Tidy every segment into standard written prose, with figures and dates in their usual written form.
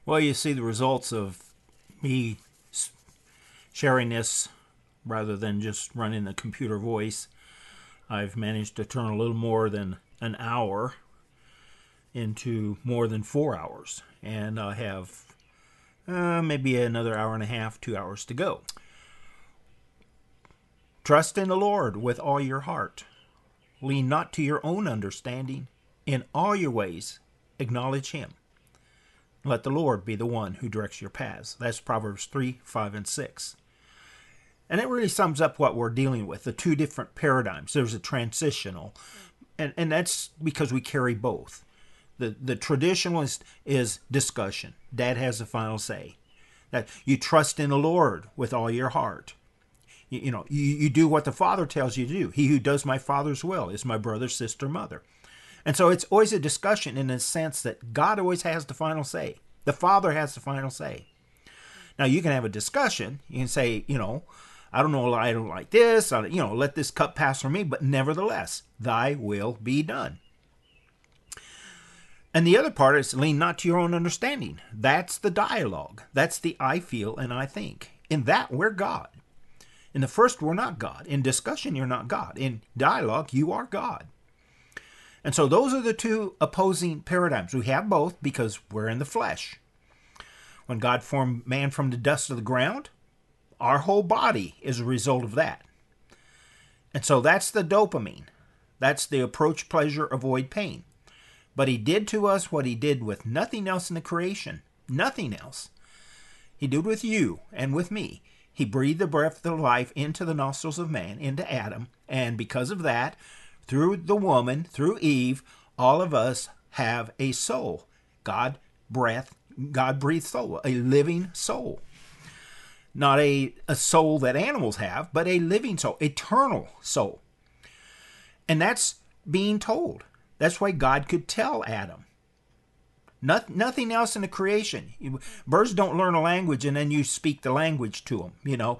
Well, you see the results of me sharing this rather than just running the computer voice. I've managed to turn a little more than an hour into more than 4 hours, and I have maybe another hour and a half, 2 hours to go. Trust in the Lord with all your heart. Lean not to your own understanding. In all your ways, acknowledge Him. Let the Lord be the one who directs your paths. That's Proverbs 3, 5, and 6. And it really sums up what we're dealing with, the two different paradigms. There's a transitional, and that's because we carry both. The traditionalist is discussion. Dad has the final say. That you trust in the Lord with all your heart. You do what the Father tells you to do. He who does my Father's will is my brother, sister, mother. And so it's always a discussion in the sense that God always has the final say. The Father has the final say. Now, you can have a discussion. You can say, I don't know, I don't like this. Let this cup pass from me. But nevertheless, thy will be done. And the other part is lean not to your own understanding. That's the dialogue. That's the I feel and I think. In that, we're God. In the first, we're not God. In discussion, you're not God. In dialogue, you are God. And so those are the two opposing paradigms. We have both because we're in the flesh. When God formed man from the dust of the ground, our whole body is a result of that. And so that's the dopamine. That's the approach pleasure, avoid pain. But He did to us what He did with nothing else in the creation. Nothing else. He did with you and with me. He breathed the breath of life into the nostrils of man, into Adam. And because of that, through the woman, through Eve, all of us have a soul. God breathed soul, a living soul. Not a soul that animals have, but a living soul, eternal soul. And that's being told. That's why God could tell Adam. Nothing else in the creation. Birds don't learn a language and then you speak the language to them.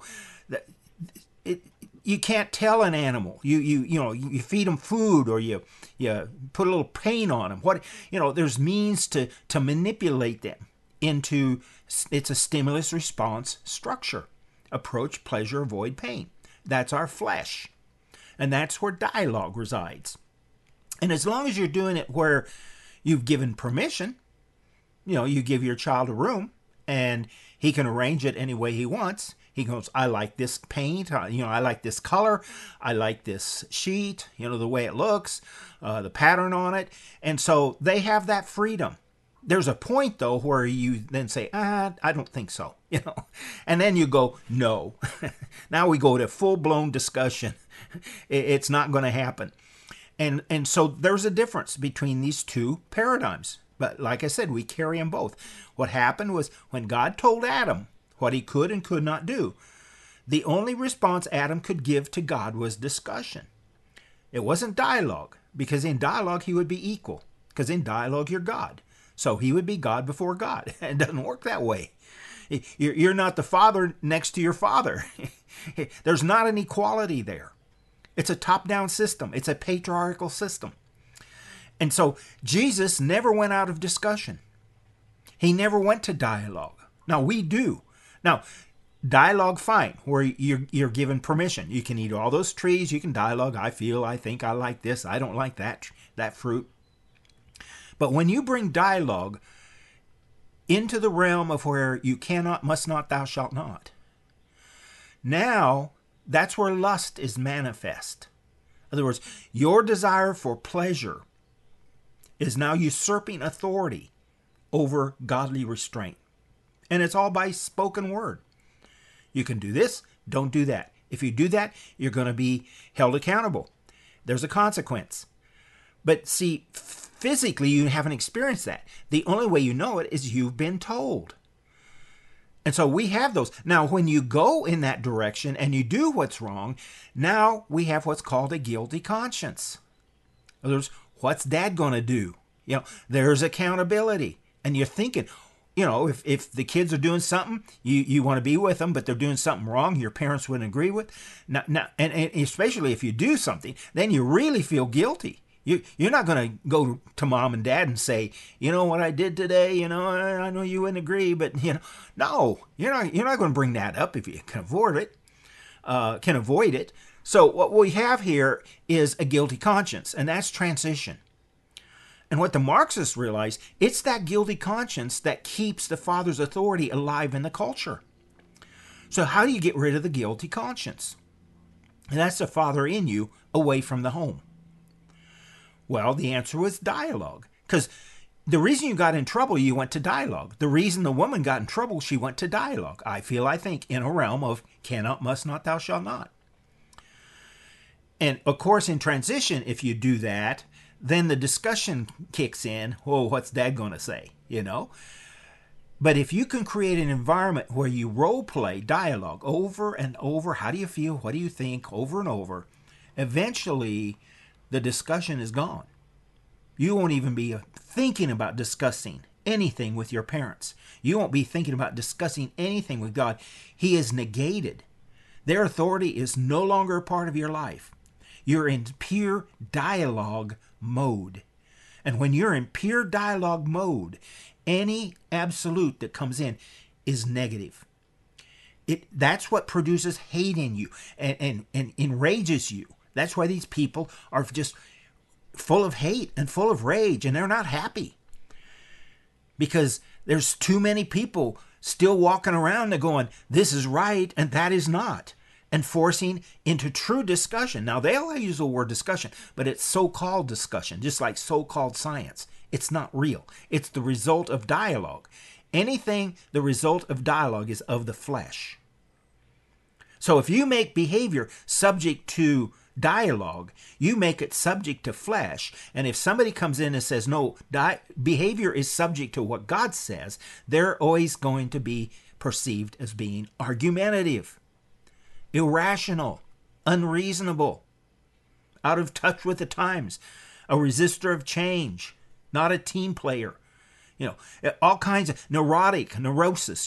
You can't tell an animal. You feed them food or you put a little paint on them. There's means to manipulate them into. It's a stimulus response structure. Approach pleasure, avoid pain. That's our flesh, and that's where dialogue resides. And as long as you're doing it where you've given permission, you give your child a room and he can arrange it any way he wants. He goes, I like this paint, I like this color, I like this sheet, the way it looks, the pattern on it. And so they have that freedom. There's a point, though, where you then say, I don't think so, And then you go, no. Now we go to full-blown discussion. It's not going to happen. And so there's a difference between these two paradigms. But like I said, we carry them both. What happened was when God told Adam what he could and could not do, the only response Adam could give to God was discussion. It wasn't dialogue, because in dialogue he would be equal, because in dialogue you're God. So he would be God before God. It doesn't work that way. You're not the father next to your father. There's not an equality there. It's a top-down system. It's a patriarchal system. And so Jesus never went out of discussion. He never went to dialogue. Now, we do. Now, dialogue, fine, where you're given permission. You can eat all those trees. You can dialogue. I feel, I think, I like this. I don't like that fruit. But when you bring dialogue into the realm of where you cannot, must not, thou shalt not, now that's where lust is manifest. In other words, your desire for pleasure is now usurping authority over godly restraint. And it's all by spoken word. You can do this, don't do that. If you do that, you're going to be held accountable. There's a consequence. But see, physically, you haven't experienced that. The only way you know it is you've been told. And so we have those. Now, when you go in that direction and you do what's wrong, now we have what's called a guilty conscience. In other words, what's Dad going to do? There's accountability. And you're thinking, if the kids are doing something, you want to be with them, but they're doing something wrong your parents wouldn't agree with. Now, and especially if you do something, then you really feel guilty. You're not going to go to mom and dad and say, you know what I did today. I know you wouldn't agree, but no, you're not going to bring that up if you can avoid it. So what we have here is a guilty conscience, and that's transition. And what the Marxists realize, it's that guilty conscience that keeps the father's authority alive in the culture. So how do you get rid of the guilty conscience? And that's the father in you away from the home. Well, the answer was dialogue. Because the reason you got in trouble, you went to dialogue. The reason the woman got in trouble, she went to dialogue. I think, in a realm of cannot, must not, thou shalt not. And, of course, in transition, if you do that, then the discussion kicks in. Oh, what's dad going to say? But if you can create an environment where you role play dialogue over and over, how do you feel? What do you think? Over and over, eventually the discussion is gone. You won't even be thinking about discussing anything with your parents. You won't be thinking about discussing anything with God. He is negated. Their authority is no longer a part of your life. You're in pure dialogue mode. And when you're in pure dialogue mode, any absolute that comes in is negative. That's what produces hate in you and enrages you. That's why these people are just full of hate and full of rage, and they're not happy. Because there's too many people still walking around and going, this is right and that is not, and forcing into true discussion. Now, they'll use the word discussion, but it's so-called discussion, just like so-called science. It's not real. It's the result of dialogue. Anything the result of dialogue is of the flesh. So if you make behavior subject to dialogue, you make it subject to flesh. And if somebody comes in and says, no, behavior is subject to what God says, they're always going to be perceived as being argumentative, irrational, unreasonable, out of touch with the times, a resistor of change, not a team player, all kinds of neurosis,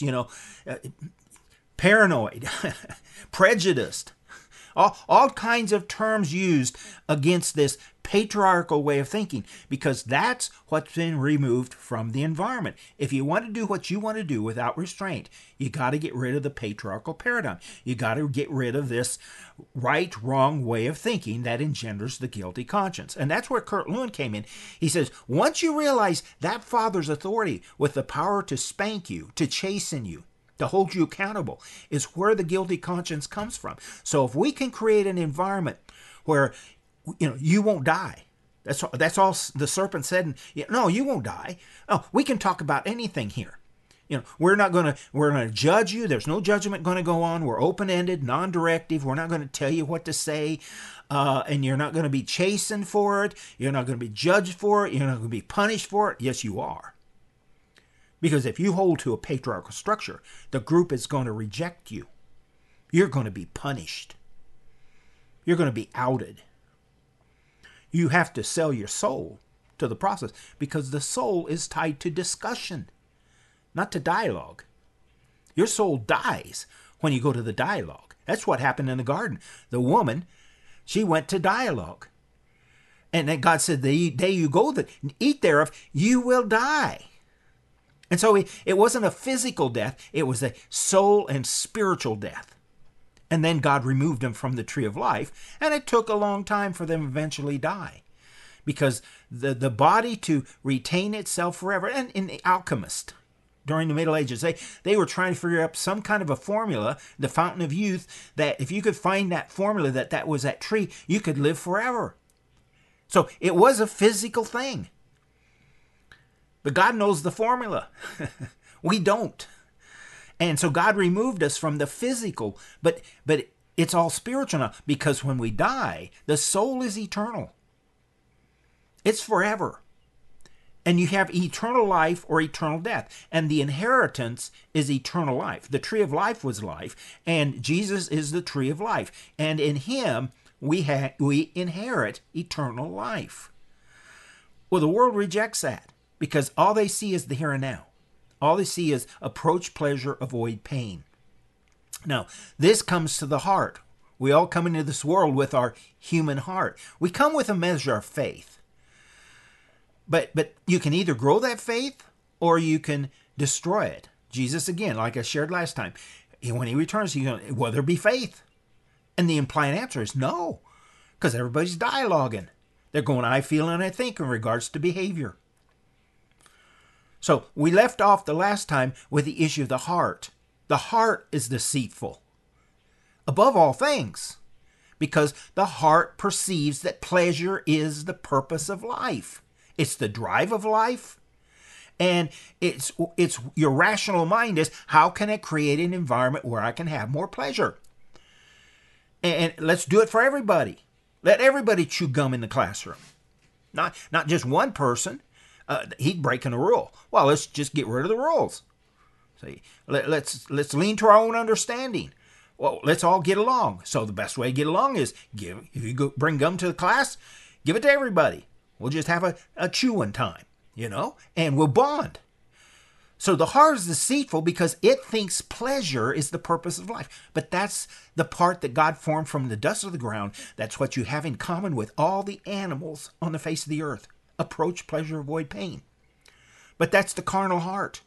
paranoid, prejudiced, all kinds of terms used against this patriarchal way of thinking, because that's what's been removed from the environment. If you want to do what you want to do without restraint, you got to get rid of the patriarchal paradigm. You got to get rid of this right-wrong way of thinking that engenders the guilty conscience. And that's where Kurt Lewin came in. He says, once you realize that father's authority with the power to spank you, to chasten you, to hold you accountable, is where the guilty conscience comes from. So if we can create an environment where you won't die. That's all the serpent said. No, you won't die. Oh, we can talk about anything here. We're going to judge you. There's no judgment going to go on. We're open-ended, non-directive. We're not going to tell you what to say. And you're not going to be chastened for it. You're not going to be judged for it. You're not going to be punished for it. Yes, you are. Because if you hold to a patriarchal structure, the group is going to reject you. You're going to be punished. You're going to be outed. You have to sell your soul to the process, because the soul is tied to discussion, not to dialogue. Your soul dies when you go to the dialogue. That's what happened in the garden. The woman, she went to dialogue. And then God said, the day you go to eat thereof, you will die. And so it wasn't a physical death. It was a soul and spiritual death. And then God removed them from the tree of life. And it took a long time for them to eventually die. Because the body to retain itself forever. And in the alchemist, during the Middle Ages, they were trying to figure out some kind of a formula, the fountain of youth, that if you could find that formula, that was that tree, you could live forever. So it was a physical thing. But God knows the formula. We don't. And so God removed us from the physical, but it's all spiritual now, because when we die, the soul is eternal. It's forever. And you have eternal life or eternal death. And the inheritance is eternal life. The tree of life was life, and Jesus is the tree of life. And in him, we inherit eternal life. Well, the world rejects that, because all they see is the here and now. All they see is approach pleasure, avoid pain. Now, this comes to the heart. We all come into this world with our human heart. We come with a measure of faith. But you can either grow that faith or you can destroy it. Jesus, again, like I shared last time, when he returns, he's going, will there be faith? And the implied answer is no, because everybody's dialoguing. They're going, I feel and I think in regards to behavior. So we left off the last time with the issue of the heart. The heart is deceitful above all things, because the heart perceives that pleasure is the purpose of life. It's the drive of life. And it's your rational mind is, how can I create an environment where I can have more pleasure? And let's do it for everybody. Let everybody chew gum in the classroom. Not just one person. He's breaking a rule. Well, let's just get rid of the rules. See, let's lean to our own understanding. Well, let's all get along. So the best way to get along is if you bring gum to the class, give it to everybody. We'll just have a chewing time, and we'll bond. So the heart is deceitful because it thinks pleasure is the purpose of life. But that's the part that God formed from the dust of the ground. That's what you have in common with all the animals on the face of the earth. Approach pleasure, avoid pain. But that's the carnal heart.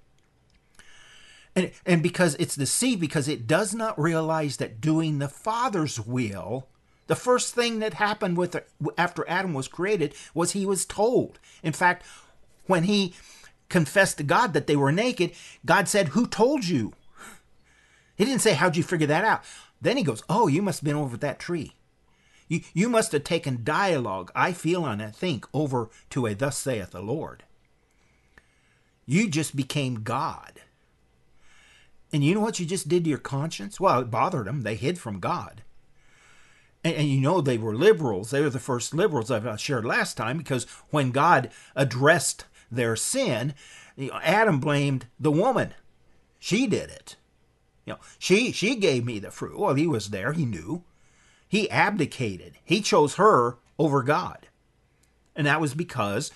And because it's deceived, because it does not realize that doing the Father's will, the first thing that happened after Adam was created was he was told. In fact, when he confessed to God that they were naked, God said, who told you? He didn't say, how'd you figure that out? Then he goes, oh, you must have been over that tree. You must have taken dialogue, I feel and I think, over to a thus saith the Lord. You just became God. And you know what you just did to your conscience? Well, it bothered them. They hid from God. And they were liberals. They were the first liberals I've shared last time, because when God addressed their sin, Adam blamed the woman. She did it. She gave me the fruit. Well, he was there. He knew. He abdicated. He chose her over God. And that was because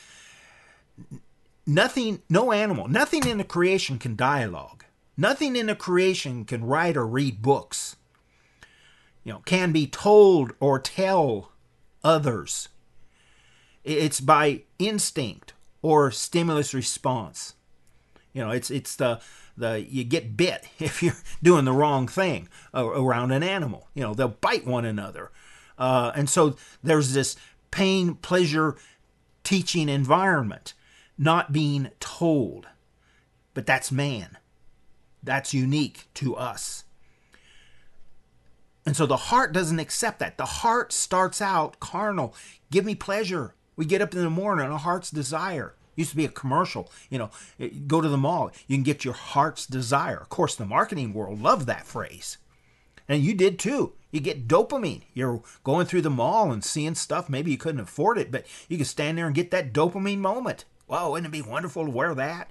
no animal, nothing in the creation can dialogue. Nothing in the creation can write or read books. Can be told or tell others. It's by instinct or stimulus response. It's the you get bit if you're doing the wrong thing around an animal. They'll bite one another. And so there's this pain, pleasure, teaching environment, not being told. But that's man. That's unique to us. And so the heart doesn't accept that. The heart starts out carnal. Give me pleasure. We get up in the morning, our heart's desire. Used to be a commercial, go to the mall. You can get your heart's desire. Of course, the marketing world loved that phrase. And you did too. You get dopamine. You're going through the mall and seeing stuff. Maybe you couldn't afford it, but you can stand there and get that dopamine moment. Wow, wouldn't it be wonderful to wear that?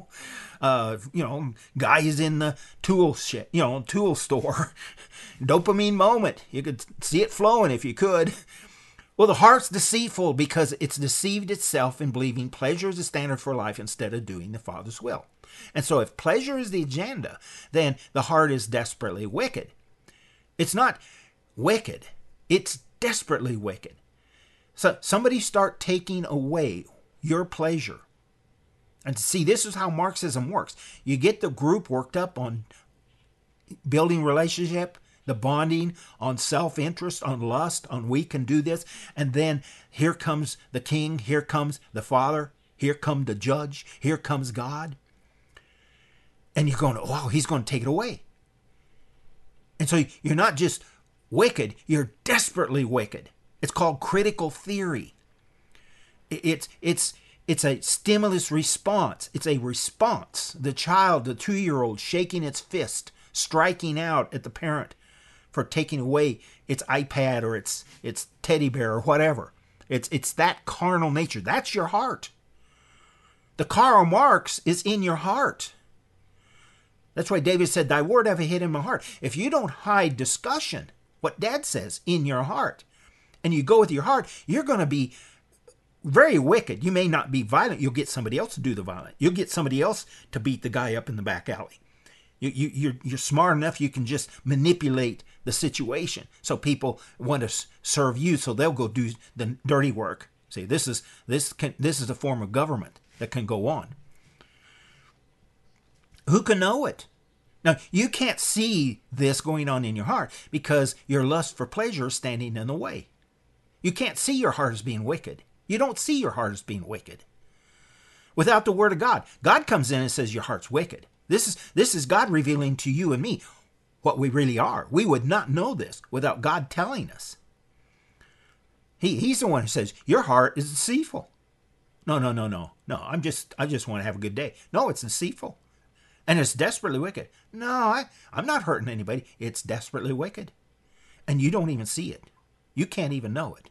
Guys in the tool store. Dopamine moment. You could see it flowing if you could. Well, the heart's deceitful because it's deceived itself in believing pleasure is the standard for life instead of doing the Father's will. And so if pleasure is the agenda, then the heart is desperately wicked. It's not wicked. It's desperately wicked. So somebody start taking away your pleasure. And see, this is how Marxism works. You get the group worked up on building relationship, the bonding, on self-interest, on lust, on we can do this. And then here comes the king, here comes the Father, here comes the judge, here comes God. And you're going, oh, he's going to take it away. And so you're not just wicked, you're desperately wicked. It's called critical theory. It's a stimulus response. It's a response. The child, the 2-year-old, shaking its fist, striking out at the parent for taking away its iPad or its teddy bear or whatever. It's that carnal nature. That's your heart. The Karl Marx is in your heart. That's why David said, thy word have I hid in my heart. If you don't hide discussion, what Dad says, in your heart, and you go with your heart, you're going to be very wicked. You may not be violent. You'll get somebody else to do the violent. You'll get somebody else to beat the guy up in the back alley. You're smart enough you can just manipulate the situation. So people want to serve you, so they'll go do the dirty work See, this is a form of government that can go on. Who can know it? Now, you can't see this going on in your heart because your lust for pleasure is standing in the way. You can't see your heart as being wicked. You don't see your heart as being wicked. Without the word of God, God comes in and says your heart's wicked. This is God revealing to you and me what we really are. We would not know this without God telling us. He's the one who says your heart is deceitful. No. I just want to have a good day. No, it's deceitful. And it's desperately wicked. No, I'm not hurting anybody. It's desperately wicked. And you don't even see it. You can't even know it.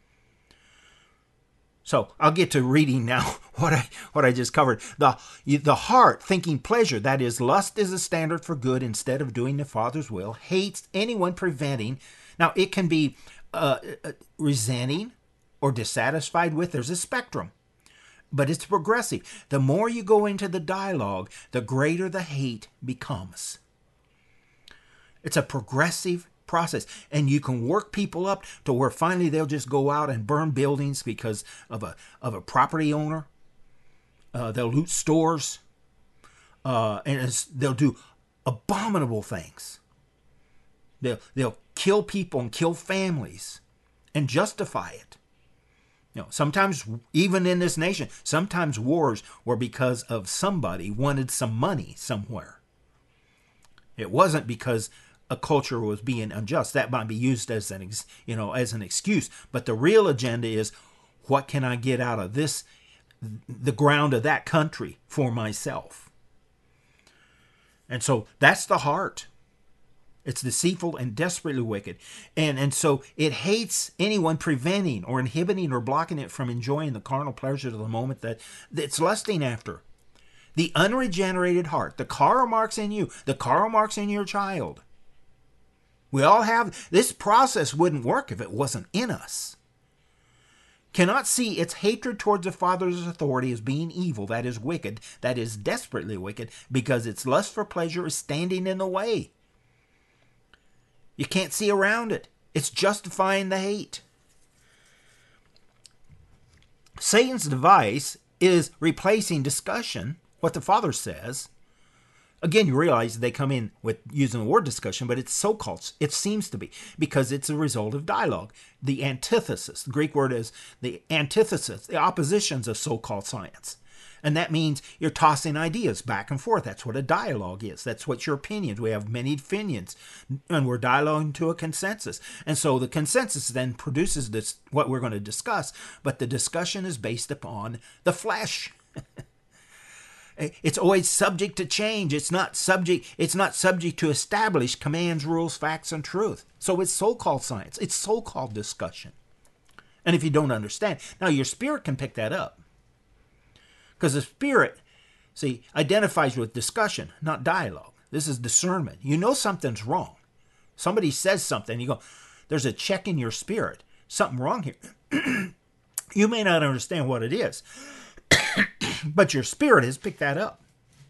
So I'll get to reading now what I just covered. The heart, thinking pleasure, that is, lust is a standard for good instead of doing the Father's will, hates anyone preventing. Now, it can be resenting or dissatisfied with. There's a spectrum. But it's progressive. The more you go into the dialogue, the greater the hate becomes. It's a progressive process. And you can work people up to where finally they'll just go out and burn buildings because of a property owner. They'll loot stores. And they'll do abominable things. They'll kill people and kill families and justify it. Sometimes, even in this nation, sometimes wars were because of somebody wanted some money somewhere. It wasn't because a culture was being unjust. That might be used as an excuse. But the real agenda is, what can I get out of this, the ground of that country for myself? And so that's the heart. It's deceitful and desperately wicked. And so it hates anyone preventing or inhibiting or blocking it from enjoying the carnal pleasures of the moment that it's lusting after. The unregenerated heart, the Karl Marx in you, the Karl Marx in your child. We all have, this process wouldn't work if it wasn't in us. Cannot see its hatred towards the Father's authority as being evil, that is wicked, that is desperately wicked, because its lust for pleasure is standing in the way. You can't see around it. It's justifying the hate. Satan's device is replacing discussion, what the Father says. Again, you realize they come in with using the word discussion, but it's so-called. It seems to be, because it's a result of dialogue. The antithesis, the Greek word is the antithesis, the oppositions of so-called science. And that means you're tossing ideas back and forth. That's what a dialogue is. That's what your opinions. We have many opinions, and we're dialoguing to a consensus. And so the consensus then produces this, what we're going to discuss, but the discussion is based upon the flesh. It's always subject to change. It's not subject to established commands, rules, facts, and truth. So it's so-called science. It's so-called discussion. And if you don't understand, now your spirit can pick that up. Because the spirit, identifies with discussion, not dialogue. This is discernment. You know something's wrong. Somebody says something, you go, there's a check in your spirit. Something wrong here. You may not understand what it is, but your spirit has picked that up.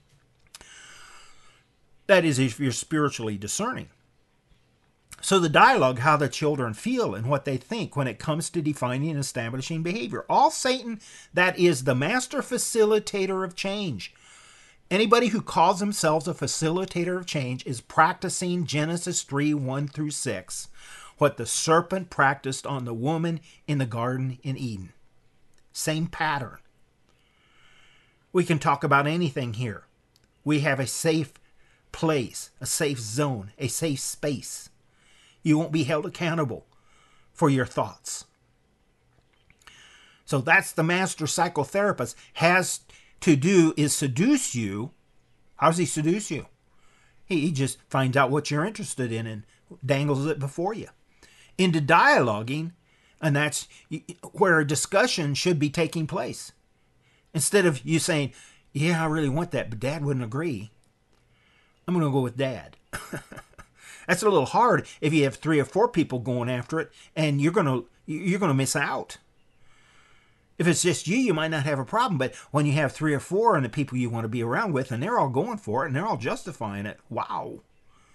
That is if you're spiritually discerning. So the dialogue, how the children feel and what they think when it comes to defining and establishing behavior. All Satan, that is the master facilitator of change. Anybody who calls themselves a facilitator of change is practicing Genesis 3:1-6, what the serpent practiced on the woman in the garden in Eden. Same pattern. We can talk about anything here. We have a safe place, a safe zone, a safe space. You won't be held accountable for your thoughts. So that's the master psychotherapist has to do is seduce you. How does he seduce you? He just finds out what you're interested in and dangles it before you. Into dialoguing, and that's where a discussion should be taking place. Instead of you saying, yeah, I really want that, but Dad wouldn't agree. I'm going to go with Dad. That's a little hard if you have 3 or 4 people going after it, and you're going to miss out. If it's just you might not have a problem, but when you have 3 or 4 and the people you want to be around with, and they're all going for it, and they're all justifying it, wow,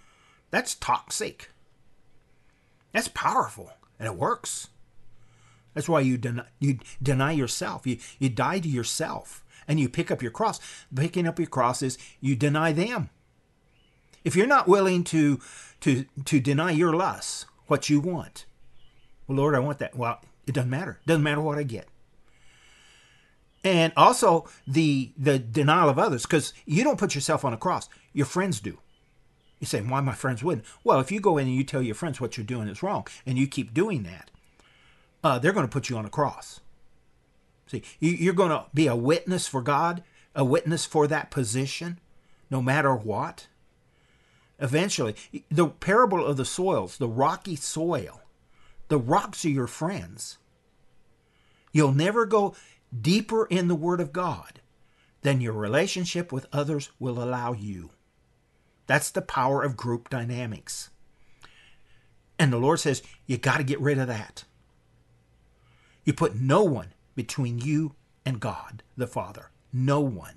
that's toxic. That's powerful, and it works. That's why you deny yourself. You die to yourself and you pick up your cross. Picking up your cross is you deny them. If you're not willing to deny your lusts, what you want, well, Lord, I want that. Well, it doesn't matter. It doesn't matter what I get. And also the denial of others, because you don't put yourself on a cross. Your friends do. You say, why my friends wouldn't? Well, if you go in and you tell your friends what you're doing is wrong, and you keep doing that, they're going to put you on a cross. See, you're going to be a witness for God, a witness for that position, no matter what. Eventually, the parable of the soils, the rocky soil, the rocks are your friends. You'll never go deeper in the Word of God than your relationship with others will allow you. That's the power of group dynamics. And the Lord says, you got to get rid of that. You put no one between you and God, the Father. No one.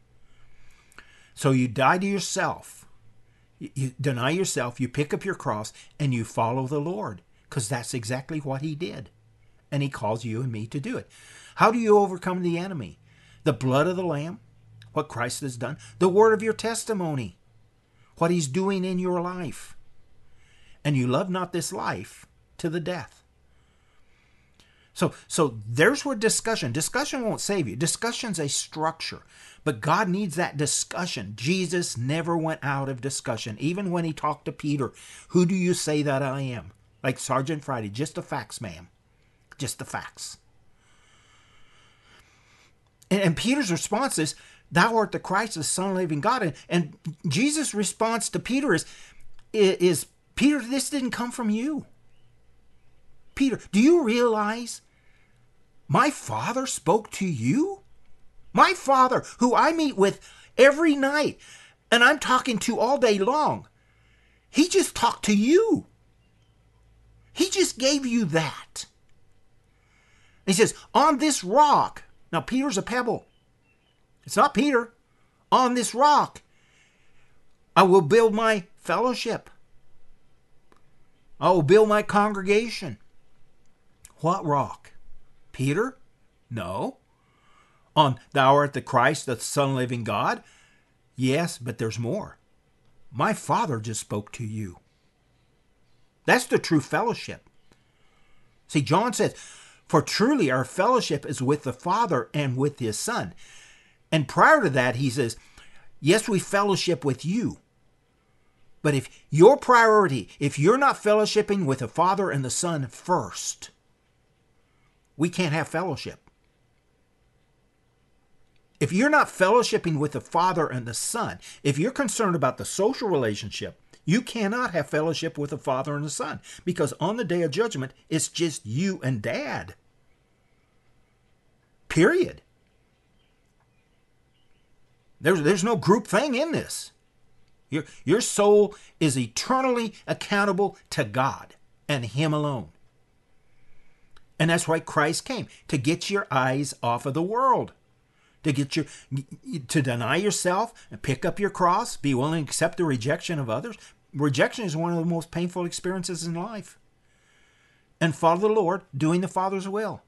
So you die to yourself. You deny yourself, you pick up your cross, and you follow the Lord, because that's exactly what He did. And He calls you and me to do it. How do you overcome the enemy? The blood of the Lamb, what Christ has done, the word of your testimony, what He's doing in your life. And you love not this life to the death. So there's where discussion won't save you. Discussion's a structure. But God needs that discussion. Jesus never went out of discussion. Even when He talked to Peter, who do you say that I am? Like Sergeant Friday, just the facts, ma'am. Just the facts. And Peter's response is, thou art the Christ, the Son of the living God. And Jesus' response to Peter is, Peter, this didn't come from you. Peter, do you realize my Father spoke to you? My Father, who I meet with every night, and I'm talking to all day long, He just talked to you. He just gave you that. He says, on this rock. Now, Peter's a pebble. It's not Peter. On this rock, I will build my fellowship. I will build my congregation. What rock? Peter? No. On thou art the Christ, the Son of the living God? Yes, but there's more. My Father just spoke to you. That's the true fellowship. See, John says, for truly our fellowship is with the Father and with His Son. And prior to that, he says, yes, we fellowship with you. But if your priority, if you're not fellowshipping with the Father and the Son first, we can't have fellowship. If you're not fellowshipping with the Father and the Son, if you're concerned about the social relationship, you cannot have fellowship with the Father and the Son, because on the day of judgment, it's just you and Dad. Period. There's no group thing in this. Your soul is eternally accountable to God and Him alone. And that's why Christ came, to get your eyes off of the world. To deny yourself and pick up your cross, be willing to accept the rejection of others. Rejection is one of the most painful experiences in life. And follow the Lord, doing the Father's will.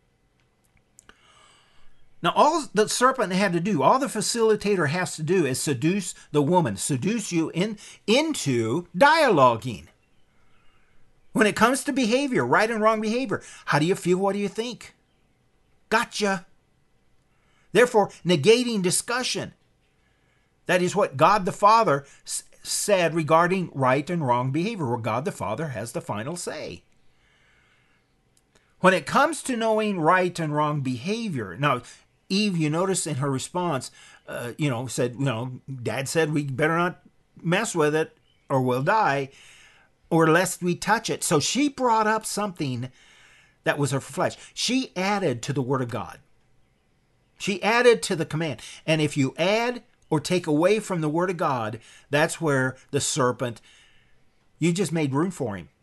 Now, all the serpent had to do, all the facilitator has to do is seduce the woman, seduce you into dialoguing. When it comes to behavior, right and wrong behavior, how do you feel? What do you think? Gotcha. Therefore, negating discussion. That is what God the Father said regarding right and wrong behavior, where God the Father has the final say. When it comes to knowing right and wrong behavior, now, Eve, you notice in her response, said, Dad said we better not mess with it or we'll die, or lest we touch it. So she brought up something that was her flesh. She added to the Word of God. She added to the command. And if you add or take away from the Word of God, that's where the serpent, you just made room for him.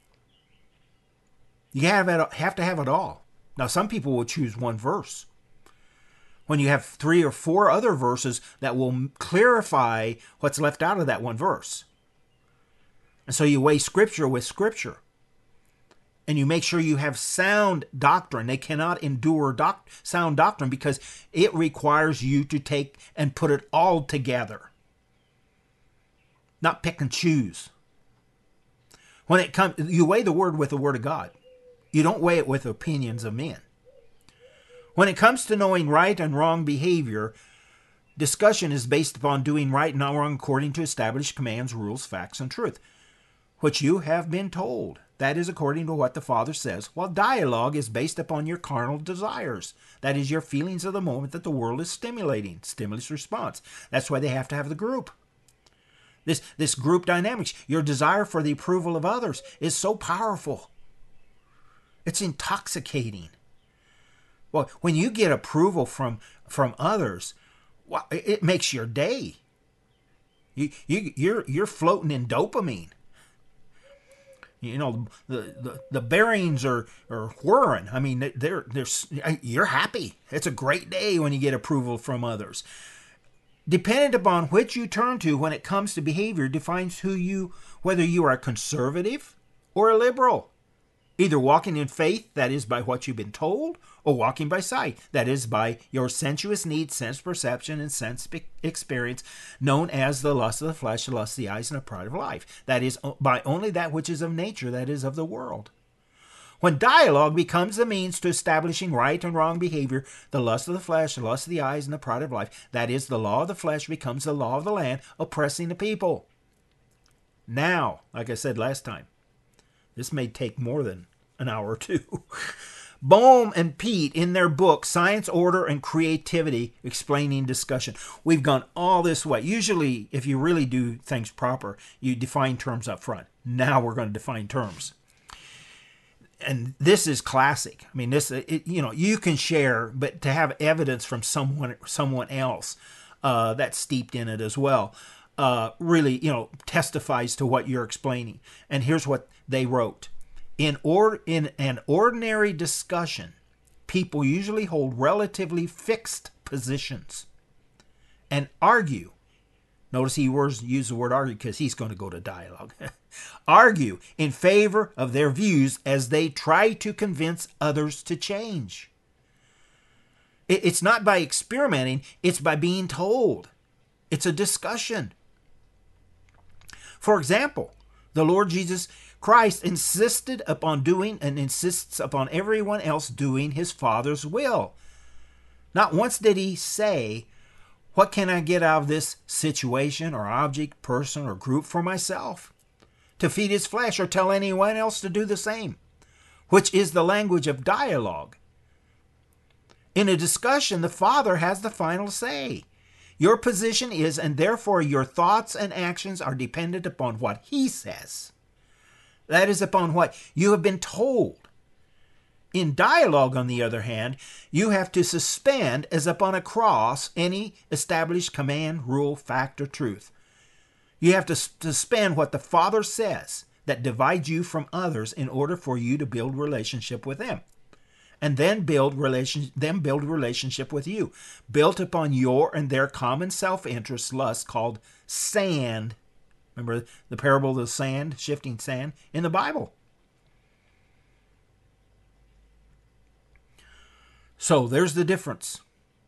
You have to have it all. Now, some people will choose one verse, when you have 3 or 4 other verses that will clarify what's left out of that one verse. And so you weigh Scripture with Scripture. and you make sure you have sound doctrine. They cannot endure sound doctrine because it requires you to take and put it all together, not pick and choose. When it comes, you weigh the word with the word of God. You don't weigh it with opinions of men. When it comes to knowing right and wrong behavior, discussion is based upon doing right and wrong according to established commands, rules, facts, and truth, which you have been told. That is according to what the Father says, while dialogue is based upon your carnal desires. That is your feelings of the moment that the world is stimulating, stimulus response. That's why they have to have the group. This group dynamics, your desire for the approval of others is so powerful. It's intoxicating. Well, when you get approval from others, well, it makes your day. You're floating in dopamine. You know, the bearings are whirring. I mean, you're happy. It's a great day when you get approval from others. Dependent upon which you turn to when it comes to behavior defines whether you are a conservative or a liberal. Either walking in faith, that is by what you've been told, or walking by sight, that is by your sensuous need, sense perception, and sense experience, known as the lust of the flesh, the lust of the eyes, and the pride of life. That is by only that which is of nature, that is of the world. When dialogue becomes the means to establishing right and wrong behavior, the lust of the flesh, the lust of the eyes, and the pride of life, that is the law of the flesh, becomes the law of the land, oppressing the people. Now, like I said last time, this may take more than an hour or two. Bohm and Pete, in their book, Science, Order, and Creativity, Explaining Discussion. We've gone all this way. Usually, if you really do things proper, you define terms up front. Now we're going to define terms. And this is classic. I mean, you can share, but to have evidence from someone else that's steeped in it as well, really, testifies to what you're explaining. And here's what they wrote. In an ordinary discussion, people usually hold relatively fixed positions and argue. Notice he used the word argue because he's going to go to dialogue. Argue in favor of their views as they try to convince others to change. It's not by experimenting, it's by being told. It's a discussion. For example, the Lord Jesus Christ insisted upon doing and insists upon everyone else doing his Father's will. Not once did he say, what can I get out of this situation or object, person, or group for myself? To feed his flesh or tell anyone else to do the same, which is the language of dialogue. In a discussion, the Father has the final say. Your position is, and therefore your thoughts and actions are dependent upon what he says. That is upon what you have been told. In dialogue, on the other hand, you have to suspend, as upon a cross, any established command, rule, fact, or truth. You have to suspend what the Father says that divides you from others in order for you to build relationship with them. And then build relationship with you, built upon your and their common self-interest lust called sand. Remember the parable of the sand, shifting sand, in the Bible. So there's the difference.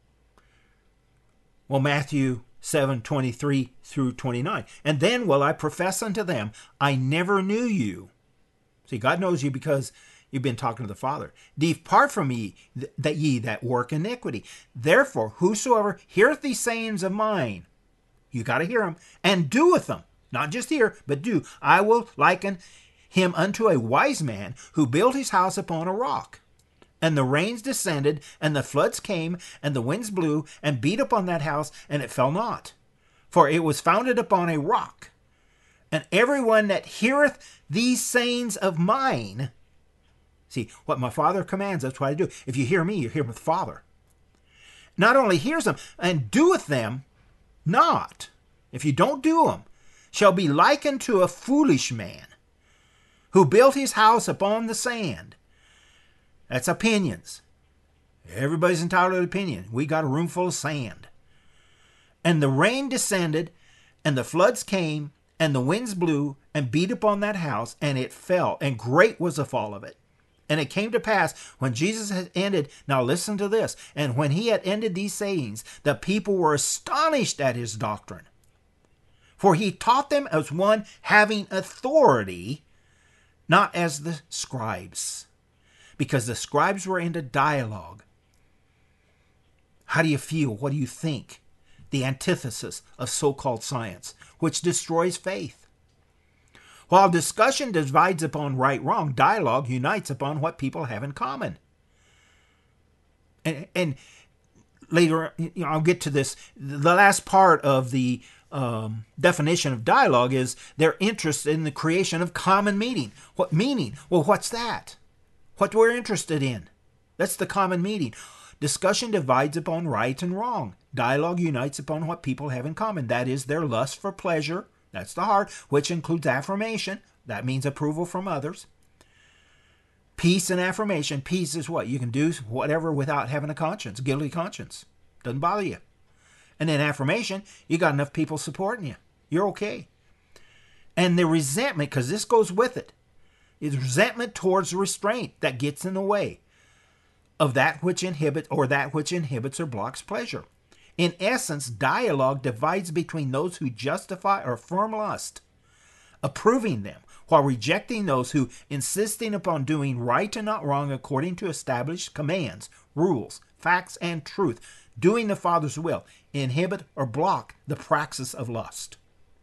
Well, Matthew 7:23 through 29. And then will I profess unto them, I never knew you. See, God knows you because you've been talking to the Father. Depart from me, that ye that work iniquity. Therefore, whosoever heareth these sayings of mine, you got to hear them, and doeth them, not just hear, but do, I will liken him unto a wise man who built his house upon a rock. And the rains descended, and the floods came, and the winds blew, and beat upon that house, and it fell not. For it was founded upon a rock. And everyone that heareth these sayings of mine, see, what my Father commands, that's what I do. If you hear me, you hear the Father. Not only hears them, and doeth them not, if you don't do them, shall be likened to a foolish man who built his house upon the sand. That's opinions. Everybody's entitled to an opinion. We got a room full of sand. And the rain descended, and the floods came, and the winds blew, and beat upon that house, and it fell, and great was the fall of it. And it came to pass when Jesus had ended, now listen to this, and when he had ended these sayings, the people were astonished at his doctrine. For he taught them as one having authority, not as the scribes. Because the scribes were into dialogue. How do you feel? What do you think? The antithesis of so-called science, which destroys faith. While discussion divides upon right-wrong, dialogue unites upon what people have in common. And later, I'll get to this. The last part of the definition of dialogue is their interest in the creation of common meaning. What meaning? Well, what's that? What we're interested in. That's the common meaning. Discussion divides upon right and wrong. Dialogue unites upon what people have in common. That is their lust for pleasure. That's the heart, which includes affirmation. That means approval from others. Peace and affirmation. Peace is what? You can do whatever without having a conscience, guilty conscience. Doesn't bother you. And then affirmation, you got enough people supporting you. You're okay. And the resentment, because this goes with it, is resentment towards restraint that gets in the way of that which inhibits or blocks pleasure. In essence, dialogue divides between those who justify or affirm lust, approving them, while rejecting those who, insisting upon doing right and not wrong according to established commands, rules, facts, and truth, doing the Father's will, inhibit or block the praxis of lust.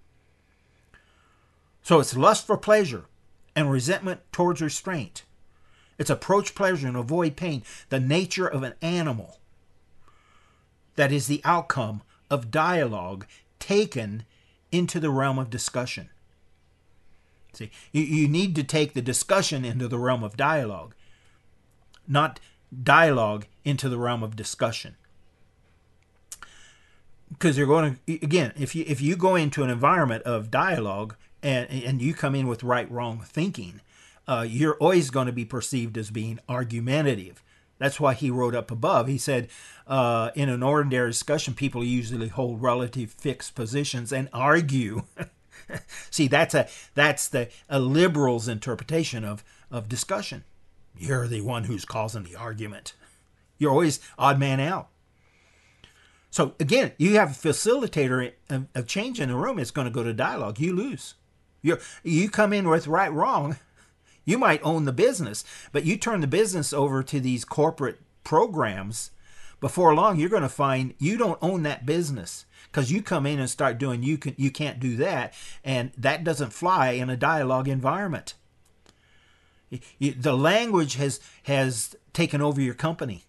So it's lust for pleasure and resentment towards restraint. It's approach pleasure and avoid pain, the nature of an animal. That is the outcome of dialogue taken into the realm of discussion. See, you need to take the discussion into the realm of dialogue, not dialogue into the realm of discussion. Because you're going to, again, if you go into an environment of dialogue and you come in with right-wrong thinking, you're always going to be perceived as being argumentative. That's why he wrote up above. He said, in an ordinary discussion, people usually hold relative fixed positions and argue. See, that's a liberal's interpretation of discussion. You're the one who's causing the argument. You're always odd man out. So again, you have a facilitator of change in the room. It's going to go to dialogue. You lose. You come in with right, wrong. You might own the business, but you turn the business over to these corporate programs. Before long, you're going to find you don't own that business because you come in and start doing you can't do that, and that doesn't fly in a dialogue environment. The language has taken over your company.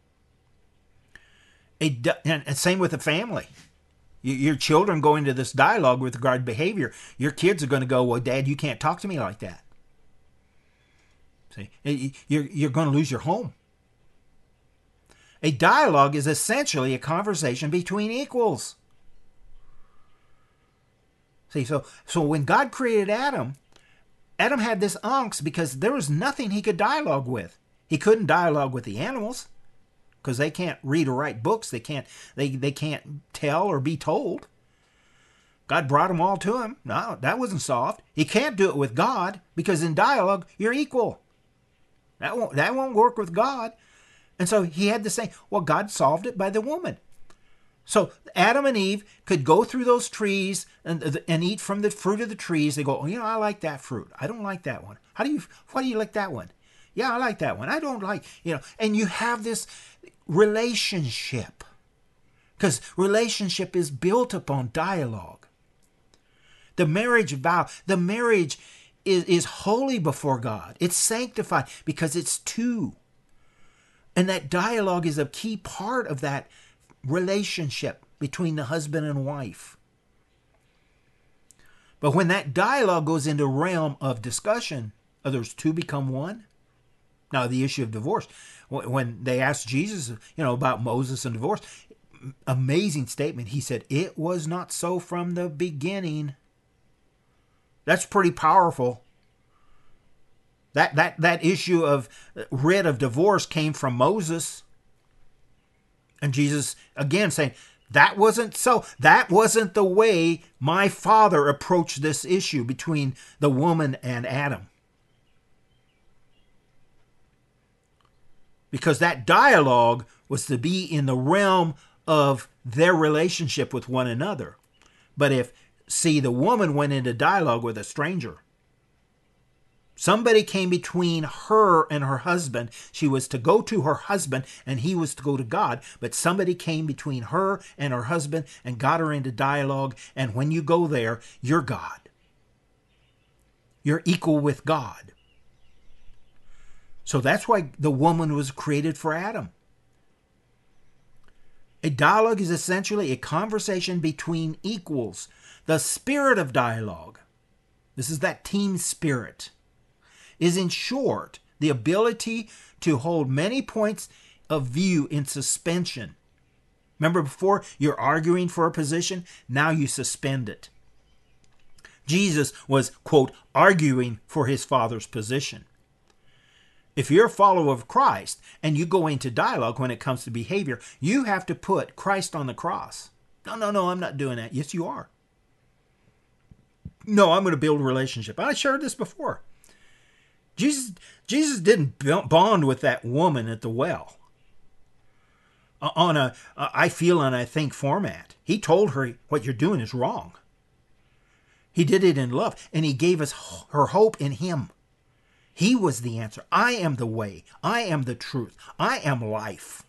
And same with the family. Your children go into this dialogue with regard to behavior. Your kids are going to go, well, Dad, you can't talk to me like that. See, you're going to lose your home. A dialogue is essentially a conversation between equals. See, so when God created Adam had this angst because there was nothing he could dialogue with. He couldn't dialogue with the animals because they can't read or write books. They can't tell or be told. God brought them all to him. No, that wasn't solved. He can't do it with God because in dialogue you're equal. That won't work with God. And so he had to say, well, God solved it by the woman. So Adam and Eve could go through those trees and eat from the fruit of the trees. They go, oh, I like that fruit. I don't like that one. Why do you like that one? Yeah, I like that one. I don't like, and you have this relationship because relationship is built upon dialogue. The marriage vow, the marriage is holy before God. It's sanctified because it's two. And that dialogue is a key part of that relationship between the husband and wife. But when that dialogue goes into realm of discussion, others two become one. Now, the issue of divorce, when they asked Jesus, about Moses and divorce, amazing statement. He said, it was not so from the beginning. That's pretty powerful. That issue of writ of divorce came from Moses. And Jesus, again, saying, that wasn't so. That wasn't the way my Father approached this issue between the woman and Adam. because that dialogue was to be in the realm of their relationship with one another. But the woman went into dialogue with a stranger. Somebody came between her and her husband. She was to go to her husband and he was to go to God. But somebody came between her and her husband and got her into dialogue. And when you go there, you're God. You're equal with God. So that's why the woman was created for Adam. A dialogue is essentially a conversation between equals. The spirit of dialogue, this is that team spirit, is in short the ability to hold many points of view in suspension. Remember before, you're arguing for a position, now you suspend it. Jesus was, quote, arguing for his Father's position. If you're a follower of Christ and you go into dialogue when it comes to behavior, you have to put Christ on the cross. No, I'm not doing that. Yes, you are. No, I'm going to build a relationship. I shared this before. Jesus didn't bond with that woman at the well on a I feel and I think format. He told her what you're doing is wrong. He did it in love, and he gave us her hope in him. He was the answer. I am the way. I am the truth. I am life.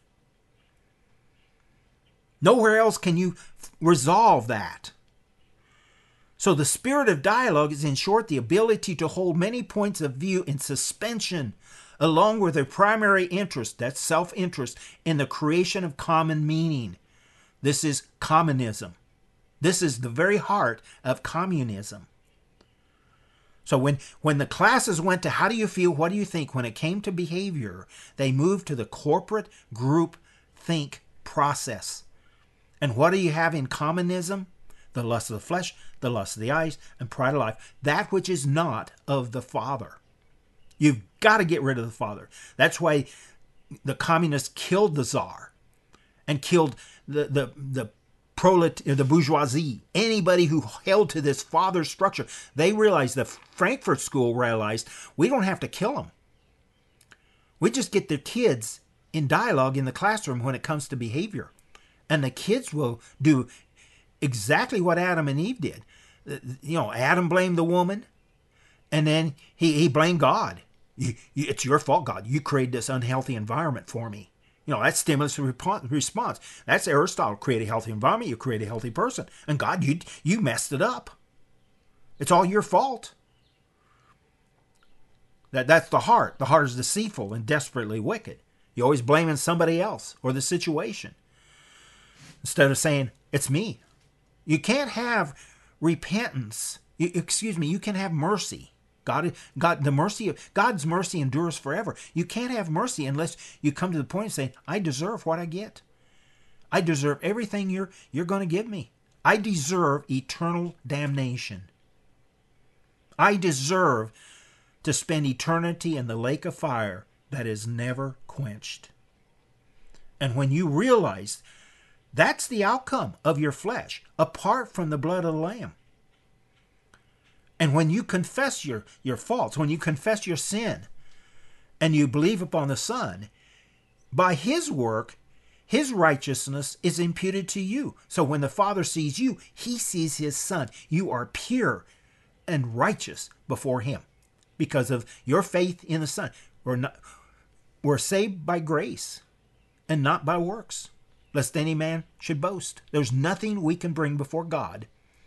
Nowhere else can you resolve that. So the spirit of dialogue is, in short, the ability to hold many points of view in suspension, along with a primary interest, that's self-interest, in the creation of common meaning. This is communism. This is the very heart of communism. So when the classes went to how do you feel, what do you think, when it came to behavior, they moved to the corporate group think process. And what do you have in communism? The lust of the flesh, the lust of the eyes, and pride of life, that which is not of the Father. You've got to get rid of the Father. That's why the communists killed the Tsar and killed the bourgeoisie, anybody who held to this father structure. They realized, the Frankfurt School realized, we don't have to kill them. We just get the kids in dialogue in the classroom when it comes to behavior. And the kids will do exactly what Adam and Eve did. Adam blamed the woman, and then he blamed God. It's your fault, God. You created this unhealthy environment for me. That's stimulus response. That's Aristotle. Create a healthy environment, you create a healthy person. And God, you messed it up. It's all your fault. That's the heart. The heart is deceitful and desperately wicked. You're always blaming somebody else or the situation, instead of saying, it's me. You can't have repentance. You can have mercy. God's mercy endures forever. You can't have mercy unless you come to the point of saying, I deserve what I get. I deserve everything you're going to give me. I deserve eternal damnation. I deserve to spend eternity in the lake of fire that is never quenched. And when you realize that's the outcome of your flesh, apart from the blood of the Lamb. And when you confess your faults, when you confess your sin, and you believe upon the Son, by his work, his righteousness is imputed to you. So when the Father sees you, he sees his Son. You are pure and righteous before him because of your faith in the Son. We're saved by grace and not by works, lest any man should boast. There's nothing we can bring before God.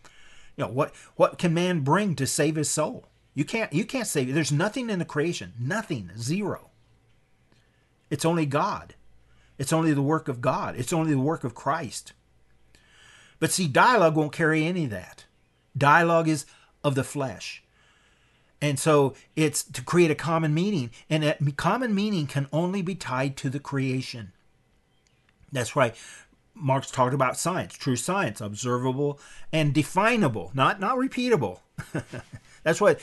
What can man bring to save his soul? You can't save it. There's nothing in the creation. Nothing. Zero. It's only God. It's only the work of God. It's only the work of Christ. But see, dialogue won't carry any of that. Dialogue is of the flesh. And so it's to create a common meaning. And that common meaning can only be tied to the creation. That's why Marx talked about science, true science, observable and definable, not repeatable. That's what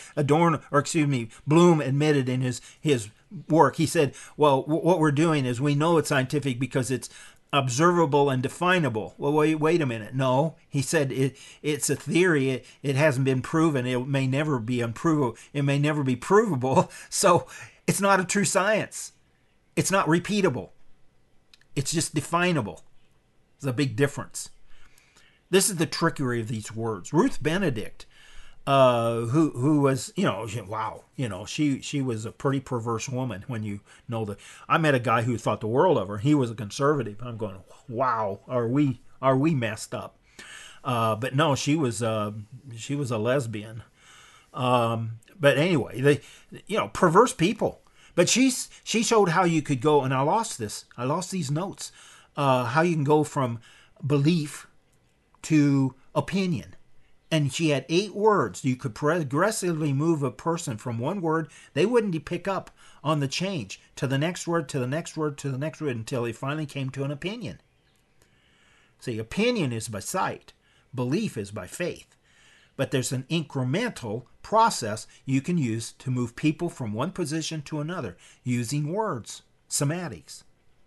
Bloom admitted in his work. He said, well, what we're doing is we know it's scientific because it's observable and definable. Well, wait a minute. No, he said it's a theory. It hasn't been proven. It may never be unprovable. It may never be provable. So it's not a true science. It's not repeatable. It's just definable. There's a big difference. This is the trickery of these words. Ruth Benedict, who was, wow, she was a pretty perverse woman when you know the. I met a guy who thought the world of her. He was a conservative. I'm going, wow, are we messed up? But no, she was a lesbian. But anyway, perverse people. But she showed how you could go, and I lost these notes. How you can go from belief to opinion. And she had 8 words. You could progressively move a person from one word. They wouldn't pick up on the change to the next word, to the next word, to the next word, until they finally came to an opinion. See, opinion is by sight. Belief is by faith. But there's an incremental process you can use to move people from one position to another using words, semantics.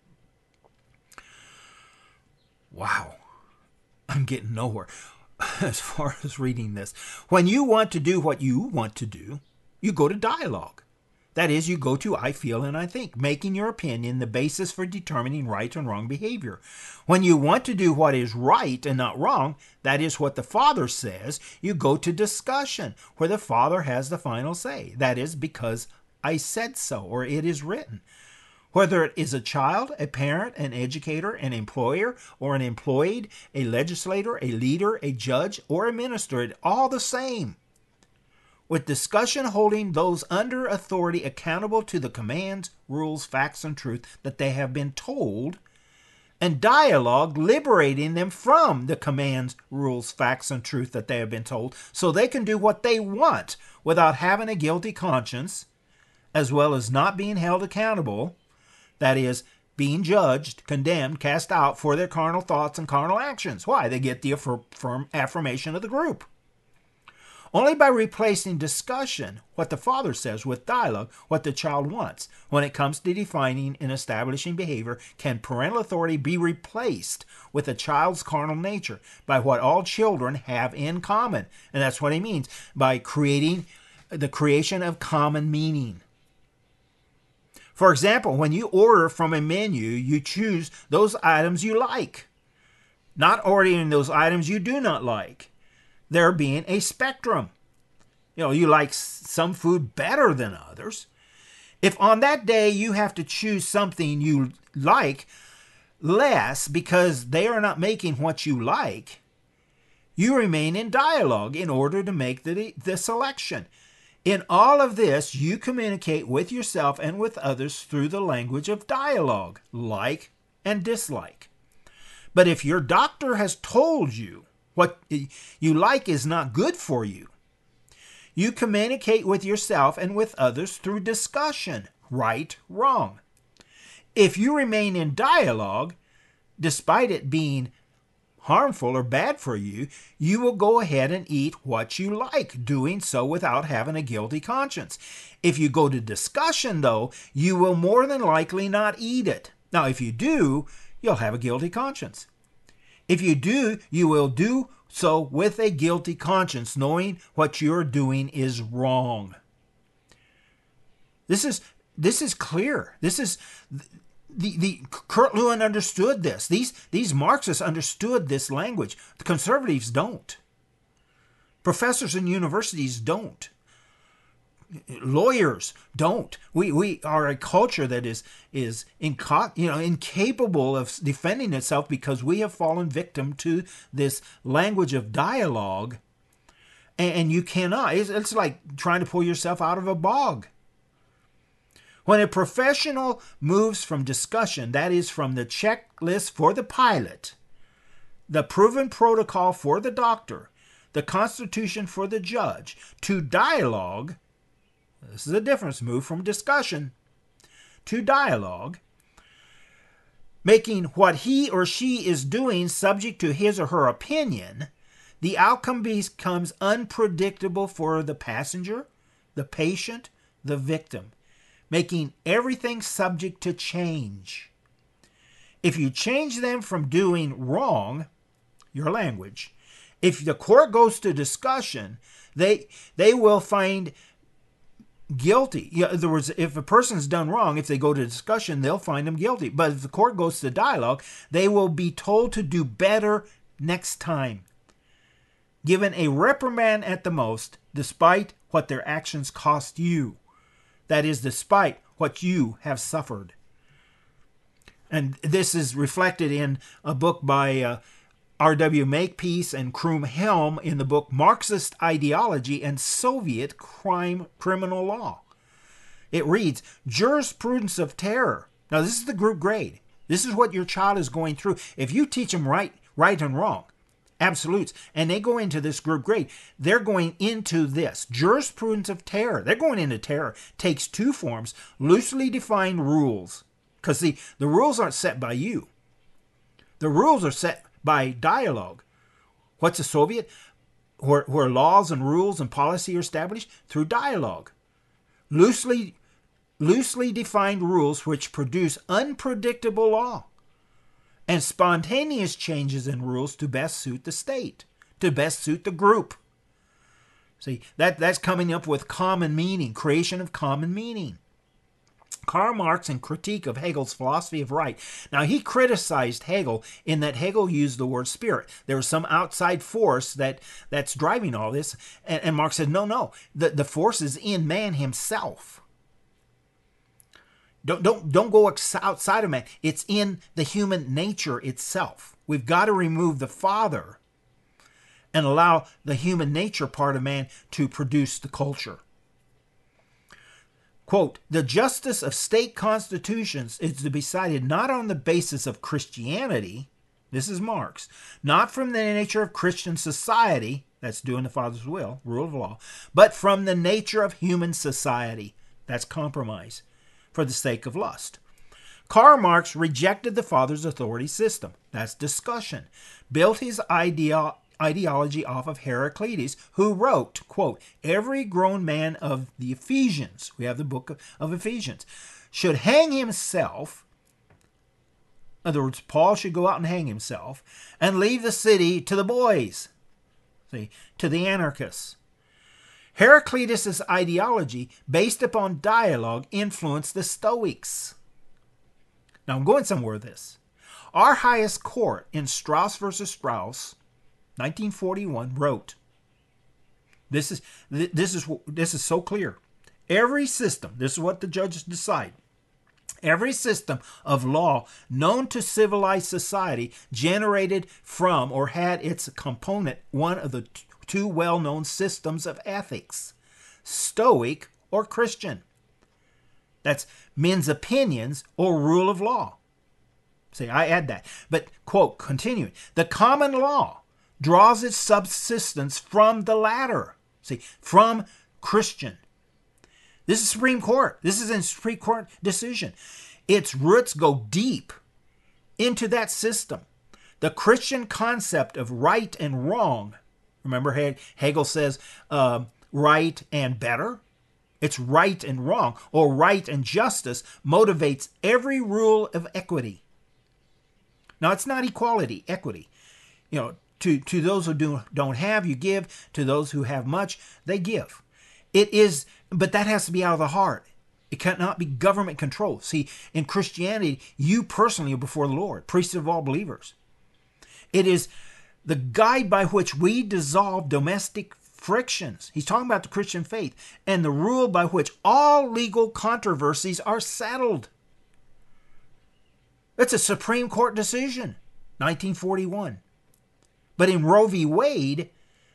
Wow. I'm getting nowhere as far as reading this. When you want to do what you want to do, you go to dialogue. That is, you go to I feel and I think, making your opinion the basis for determining right and wrong behavior. When you want to do what is right and not wrong, that is what the Father says, you go to discussion, where the Father has the final say. That is, because I said so, or it is written. Whether it is a child, a parent, an educator, an employer, or an employed, a legislator, a leader, a judge, or a minister, it's all the same. With discussion holding those under authority accountable to the commands, rules, facts, and truth that they have been told, and dialogue liberating them from the commands, rules, facts, and truth that they have been told, so they can do what they want without having a guilty conscience, as well as not being held accountable. That is, being judged, condemned, cast out for their carnal thoughts and carnal actions. Why? They get the firm affirmation of the group. Only by replacing discussion, what the Father says, with dialogue, what the child wants, when it comes to defining and establishing behavior, can parental authority be replaced with a child's carnal nature by what all children have in common. And that's what he means by creating the creation of common meaning. For example, when you order from a menu, you choose those items you like, not ordering those items you do not like. There being a spectrum. You like some food better than others. If on that day you have to choose something you like less because they are not making what you like, you remain in dialogue in order to make the selection. In all of this, you communicate with yourself and with others through the language of dialogue, like and dislike. But if your doctor has told you what you like is not good for you, you communicate with yourself and with others through discussion, right, wrong. If you remain in dialogue, despite it being harmful or bad for you, you will go ahead and eat what you like, doing so without having a guilty conscience. If you go to discussion, though, you will more than likely not eat it. Now, if you do, you'll have a guilty conscience. If you do, you will do so with a guilty conscience, knowing what you're doing is wrong. This is clear. This is the Kurt Lewin understood this. These Marxists understood this language. The conservatives don't. Professors in universities don't. Lawyers don't. We are a culture that is incapable of defending itself because we have fallen victim to this language of dialogue, and you cannot. It's like trying to pull yourself out of a bog. When a professional moves from discussion, that is, from the checklist for the pilot, the proven protocol for the doctor, the constitution for the judge, to dialogue, this is a difference, move from discussion to dialogue, making what he or she is doing subject to his or her opinion, the outcome becomes unpredictable for the passenger, the patient, the victim, making everything subject to change. If you change them from doing wrong, your language, if the court goes to discussion, they will find guilty. In other words, if a person's done wrong, if they go to discussion, they'll find them guilty. But if the court goes to dialogue, they will be told to do better next time. Given a reprimand at the most, despite what their actions cost you. That is, despite what you have suffered. And this is reflected in a book by R.W. Makepeace and Kroom Helm in the book Marxist Ideology and Soviet Criminal Law. It reads, Jurisprudence of Terror. Now, this is the group grade. This is what your child is going through. If you teach them right and wrong, absolutes, and they go into this group grade, they're going into this. Jurisprudence of Terror. They're going into terror. Takes two forms, loosely defined rules. Because, see, the rules aren't set by you. The rules are set by dialogue. What's a Soviet? Where laws and rules and policy are established? Through dialogue. Loosely defined rules which produce unpredictable law and spontaneous changes in rules to best suit the state, to best suit the group. See, that's coming up with common meaning, creation of common meaning. Karl Marx in Critique of Hegel's Philosophy of Right. Now, he criticized Hegel in that Hegel used the word spirit. There was some outside force that's driving all this. And Marx said, no, the force is in man himself. Don't go outside of man. It's in the human nature itself. We've got to remove the Father and allow the human nature part of man to produce the culture. Quote, the justice of state constitutions is to be decided not on the basis of Christianity, this is Marx, not from the nature of Christian society, that's doing the Father's will, rule of law, but from the nature of human society, that's compromise, for the sake of lust. Karl Marx rejected the Father's authority system, that's discussion, built his ideology off of Heraclitus, who wrote, quote, every grown man of the Ephesians, we have the book of Ephesians, should hang himself. In other words, Paul should go out and hang himself and leave the city to the boys, see, to the anarchists. Heraclitus' ideology, based upon dialogue, influenced the Stoics. Now, I'm going somewhere with this. Our highest court in Strauss versus Strauss, 1941, wrote, this is so clear. Every system, this is what the judges decide, every system of law known to civilized society generated from or had its component one of the two well-known systems of ethics, Stoic or Christian. That's men's opinions or rule of law. See, I add that. But, quote, continuing, the common law draws its subsistence from the latter. See, from Christian. This is Supreme Court. This is a Supreme Court decision. Its roots go deep into that system. The Christian concept of right and wrong. Remember, Hegel says right and better. It's right and wrong, or right and justice motivates every rule of equity. Now, it's not equality, equity. You know, to those who don't have, you give. To those who have much, they give. It is, but that has to be out of the heart. It cannot be government control. See, in Christianity, you personally are before the Lord, priest of all believers. It is the guide by which we dissolve domestic frictions. He's talking about the Christian faith, and the rule by which all legal controversies are settled. That's a Supreme Court decision, 1941. But in Roe v. Wade,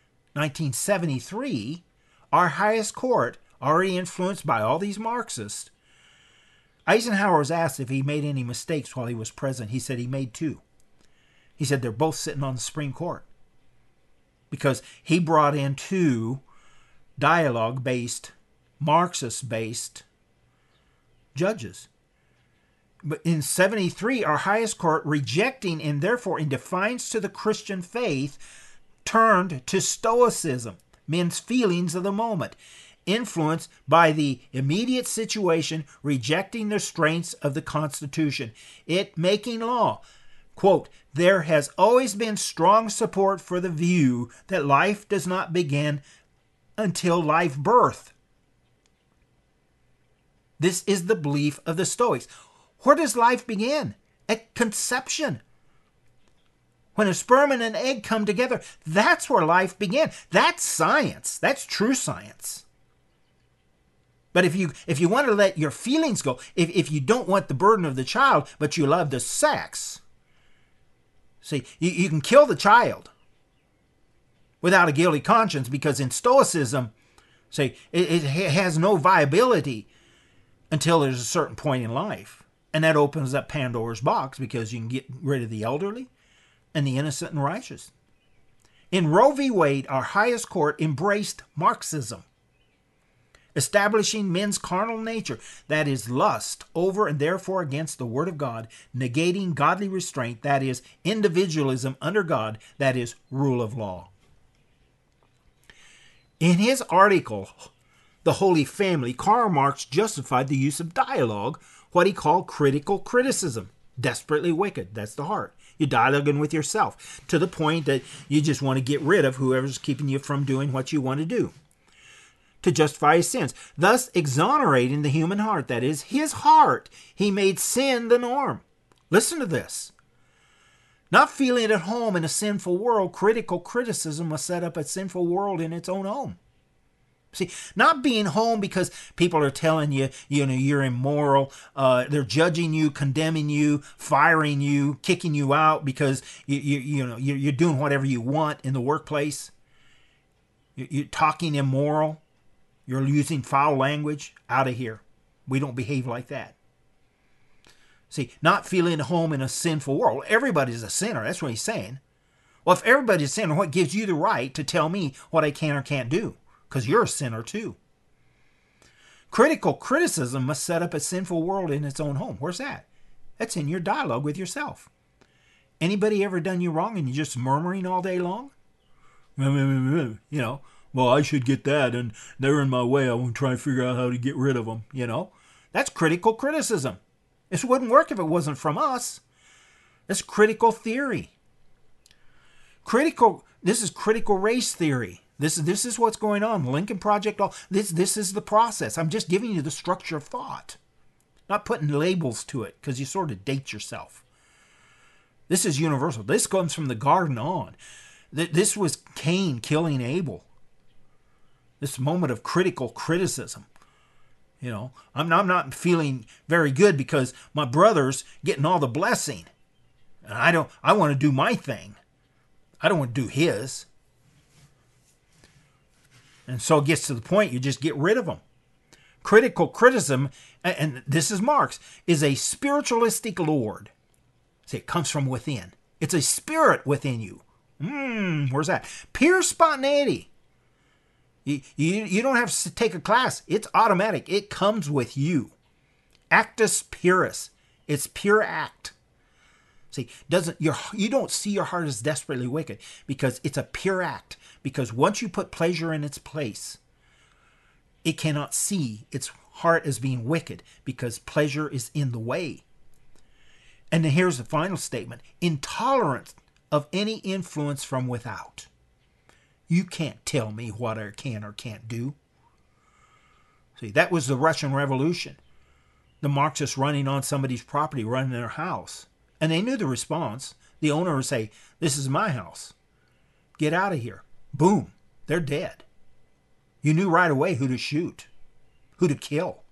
1973, our highest court, already influenced by all these Marxists, Eisenhower was asked if he made any mistakes while he was president. He said he made two. He said they're both sitting on the Supreme Court because he brought in two dialogue-based, Marxist-based judges. But in 73, our highest court, rejecting and therefore in defiance to the Christian faith, turned to Stoicism, men's feelings of the moment, influenced by the immediate situation, rejecting the restraints of the Constitution, it making law. Quote, there has always been strong support for the view that life does not begin until life birth. This is the belief of the Stoics. Where does life begin? At conception. When a sperm and an egg come together, that's where life began. That's science. That's true science. But if you want to let your feelings go, if you don't want the burden of the child, but you love the sex, see, you can kill the child without a guilty conscience, because in Stoicism, say, it has no viability until there's a certain point in life. And that opens up Pandora's box, because you can get rid of the elderly and the innocent and righteous. In Roe v. Wade, our highest court embraced Marxism, establishing men's carnal nature, that is lust, over and therefore against the word of God, negating godly restraint, that is individualism under God, that is rule of law. In his article, The Holy Family, Karl Marx justified the use of dialogue, what he called critical criticism. Desperately wicked, that's the heart. You're dialoguing with yourself to the point that you just want to get rid of whoever's keeping you from doing what you want to do, to justify his sins, thus exonerating the human heart. That is, his heart. He made sin the norm. Listen to this. Not feeling at home in a sinful world, critical criticism must set up a sinful world in its own home. See, not being home because people are telling you, you're immoral, they're judging you, condemning you, firing you, kicking you out because you're doing whatever you want in the workplace. You're talking immoral. You're using foul language. Out of here. We don't behave like that. See, not feeling at home in a sinful world. Everybody's a sinner. That's what he's saying. Well, if everybody's a sinner, what gives you the right to tell me what I can or can't do? Because you're a sinner too. Critical criticism must set up a sinful world in its own home. Where's that? That's in your dialogue with yourself. Anybody ever done you wrong and you're just murmuring all day long? Well, I should get that, and they're in my way. I want to try and figure out how to get rid of them. That's critical criticism. This wouldn't work if it wasn't from us. That's critical theory. This is critical race theory. This is what's going on. Lincoln Project, this is the process. I'm just giving you the structure of thought. Not putting labels to it, because you sort of date yourself. This is universal. This comes from the garden on. This was Cain killing Abel. This moment of critical criticism. I'm not feeling very good because my brother's getting all the blessing. And I want to do my thing. I don't want to do his. And so it gets to the point you just get rid of them. Critical criticism, and this is Marx, is a spiritualistic lord. See, it comes from within. It's a spirit within you. Where's that? Pure spontaneity. You don't have to take a class. It's automatic. It comes with you. Actus purus. It's pure act. See, you don't see your heart as desperately wicked because it's a pure act. Because once you put pleasure in its place, it cannot see its heart as being wicked because pleasure is in the way. And then here's the final statement. Intolerant of any influence from without. You can't tell me what I can or can't do. See, that was the Russian Revolution. The Marxists running on somebody's property, running their house. And they knew the response. The owner would say, "This is my house. Get out of here." Boom. They're dead. You knew right away who to shoot, who to kill.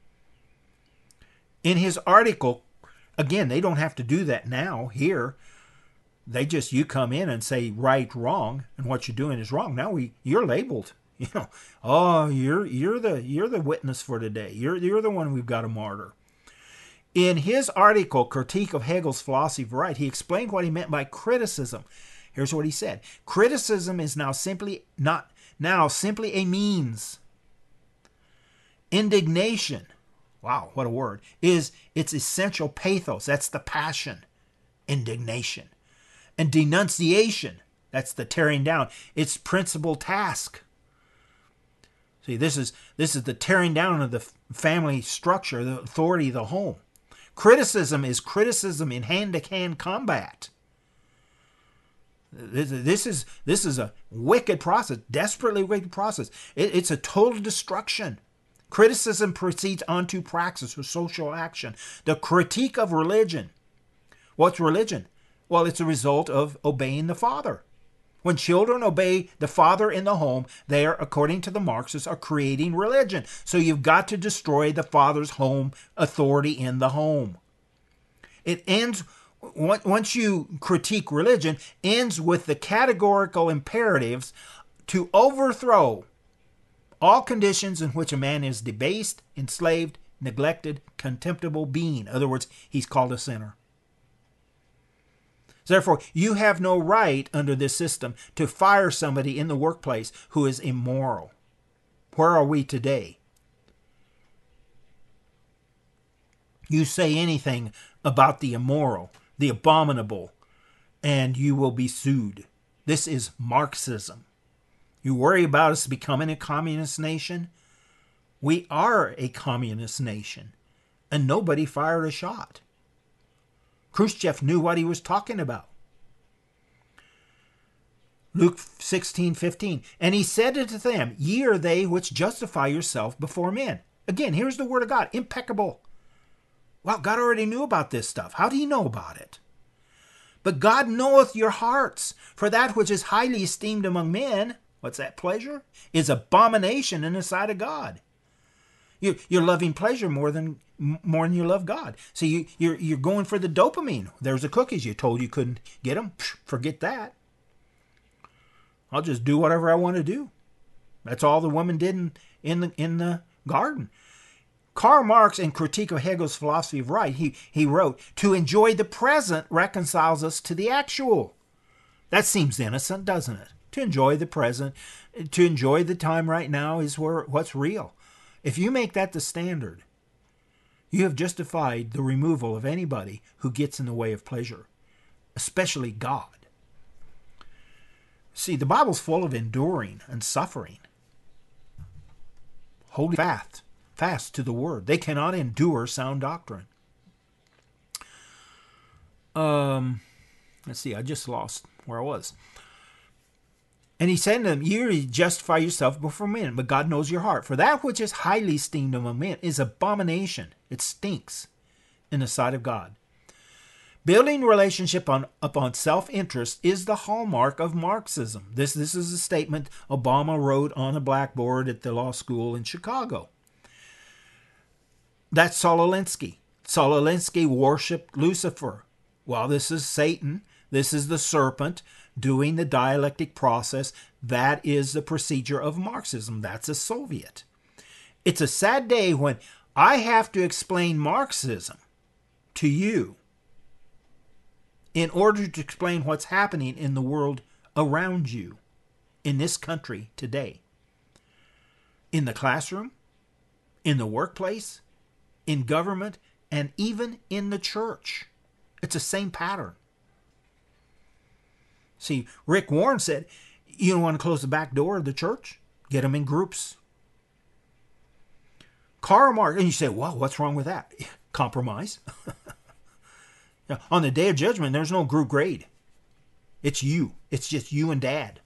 In his article, again, they don't have to do that now, here. You come in and say right, wrong, and what you're doing is wrong. Now you're labeled. You're the witness for today. You're the one we've got to martyr. In his article, Critique of Hegel's Philosophy of Right, he explained what he meant by criticism. Here's what he said. Criticism is now simply a means. Indignation, wow, what a word, is its essential pathos. That's the passion. Indignation. And denunciation, that's the tearing down, its principal task. See, this is the tearing down of the family structure, the authority of the home. Criticism is criticism in hand-to-hand combat. This is a wicked process, desperately wicked process. It's a total destruction. Criticism proceeds onto praxis or social action. The critique of religion. What's religion? Well, it's a result of obeying the father. When children obey the father in the home, they are, according to the Marxists, are creating religion. So you've got to destroy the father's home authority in the home. It ends, once you critique religion, ends with the categorical imperatives to overthrow all conditions in which a man is debased, enslaved, neglected, contemptible being. In other words, he's called a sinner. Therefore, you have no right under this system to fire somebody in the workplace who is immoral. Where are we today? You say anything about the immoral, the abominable, and you will be sued. This is Marxism. You worry about us becoming a communist nation? We are a communist nation, and nobody fired a shot. Khrushchev knew what he was talking about. Luke 16:15, and he said unto them, ye are they which justify yourself before men. Again, here's the word of God, impeccable. Well, God already knew about this stuff. How do he know about it? But God knoweth your hearts, for that which is highly esteemed among men, what's that, pleasure? Is abomination in the sight of God. You're loving pleasure more than you love God. So you're going for the dopamine. There's the cookies you told you couldn't get them. Forget that. I'll just do whatever I want to do. That's all the woman did in the garden. Karl Marx, in Critique of Hegel's Philosophy of Right, he wrote, to enjoy the present reconciles us to the actual. That seems innocent, doesn't it? To enjoy the present, to enjoy the time right now is what's real. If you make that the standard, you have justified the removal of anybody who gets in the way of pleasure, especially God. See, the Bible's full of enduring and suffering. Holding fast to the word. They cannot endure sound doctrine. Let's see, I just lost where I was. And he said to them, you justify yourself before men, but God knows your heart. For that which is highly esteemed among men is abomination. It stinks in the sight of God. Building relationship upon self-interest is the hallmark of Marxism. This is a statement Obama wrote on a blackboard at the law school in Chicago. That's Saul Alinsky. Saul Alinsky worshipped Lucifer. Well, this is Satan. This is the serpent doing the dialectic process. That is the procedure of Marxism. That's a Soviet. It's a sad day when I have to explain Marxism to you in order to explain what's happening in the world around you, in this country today. In the classroom, in the workplace, in government, and even in the church. It's the same pattern. See, Rick Warren said, you don't want to close the back door of the church? Get them in groups. Karl Marx, and you say, well, what's wrong with that? Compromise. On the day of judgment, there's no group grade. It's you. It's just you and Dad.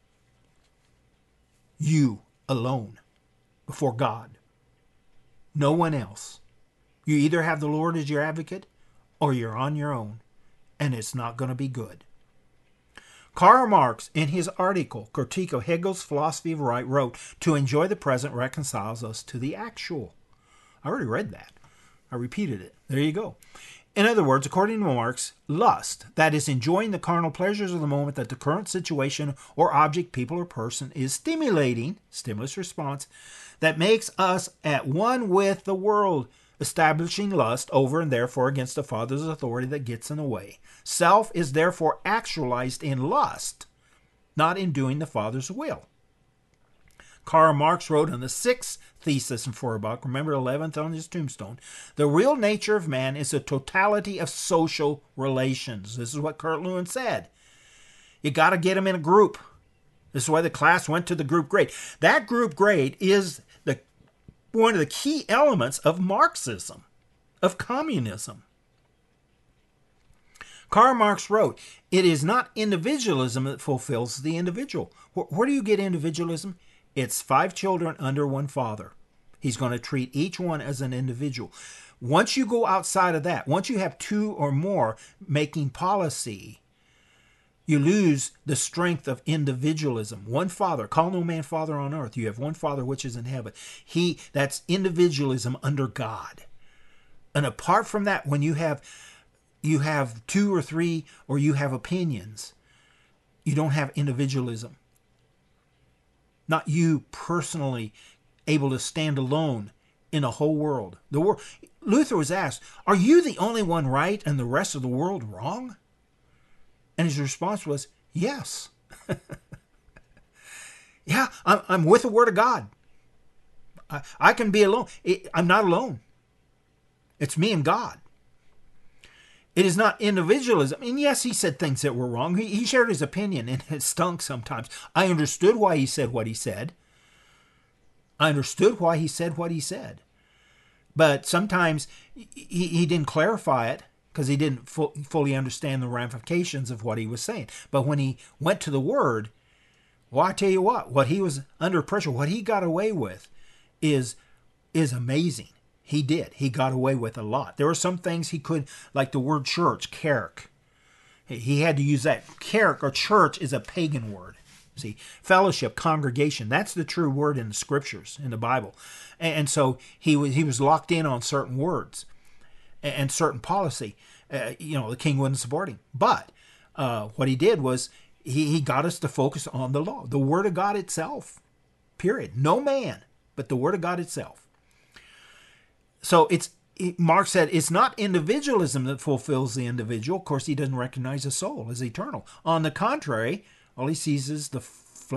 You alone before God. No one else. You either have the Lord as your advocate or you're on your own, and it's not going to be good. Karl Marx, in his article, Critique of Hegel's Philosophy of Right, wrote, to enjoy the present reconciles us to the actual. I already read that. I repeated it. There you go. In other words, according to Marx, lust, that is enjoying the carnal pleasures of the moment that the current situation or object, people, or person is stimulating, stimulus response, that makes us at one with the world, establishing lust over and therefore against the Father's authority that gets in the way. Self is therefore actualized in lust, not in doing the Father's will. Karl Marx wrote in the 6th thesis in Feuerbach, remember 11th on his tombstone, the real nature of man is a totality of social relations. This is what Kurt Lewin said. You got to get him in a group. This is why the class went to the group grade. That group grade is one of the key elements of Marxism, of communism. Karl Marx wrote, it is not individualism that fulfills the individual. Where do you get individualism? It's 5 children under one father. He's going to treat each one as an individual. Once you go outside of that, once you have two or more making policy, you lose the strength of individualism. One Father, call no man Father on earth. You have one Father which is in heaven. That's individualism under God. And apart from that, when you have two or three, or you have opinions, you don't have individualism. Not you personally able to stand alone in a whole world. Luther was asked, are you the only one right and the rest of the world wrong? And his response was, yes. Yeah, I'm with the Word of God. I can be alone. I'm not alone. It's me and God. It is not individualism. And yes, he said things that were wrong. He shared his opinion, and it stunk sometimes. I understood why he said what he said. But sometimes he didn't clarify it, because he didn't fully understand the ramifications of what he was saying. But when he went to the Word, well, I tell you what he was under pressure, what he got away with is amazing. He did. He got away with a lot. There were some things he could, like the word church, kerk. He had to use that. Kerk, or church, is a pagan word. See, fellowship, congregation, that's the true word in the Scriptures, in the Bible. And so he was locked in on certain words and certain policy. The king wouldn't support him. But what he did was he got us to focus on the law, the Word of God itself, period. No man, but the Word of God itself. So Mark said it's not individualism that fulfills the individual. Of course, he doesn't recognize the soul as eternal. On the contrary, all he sees is the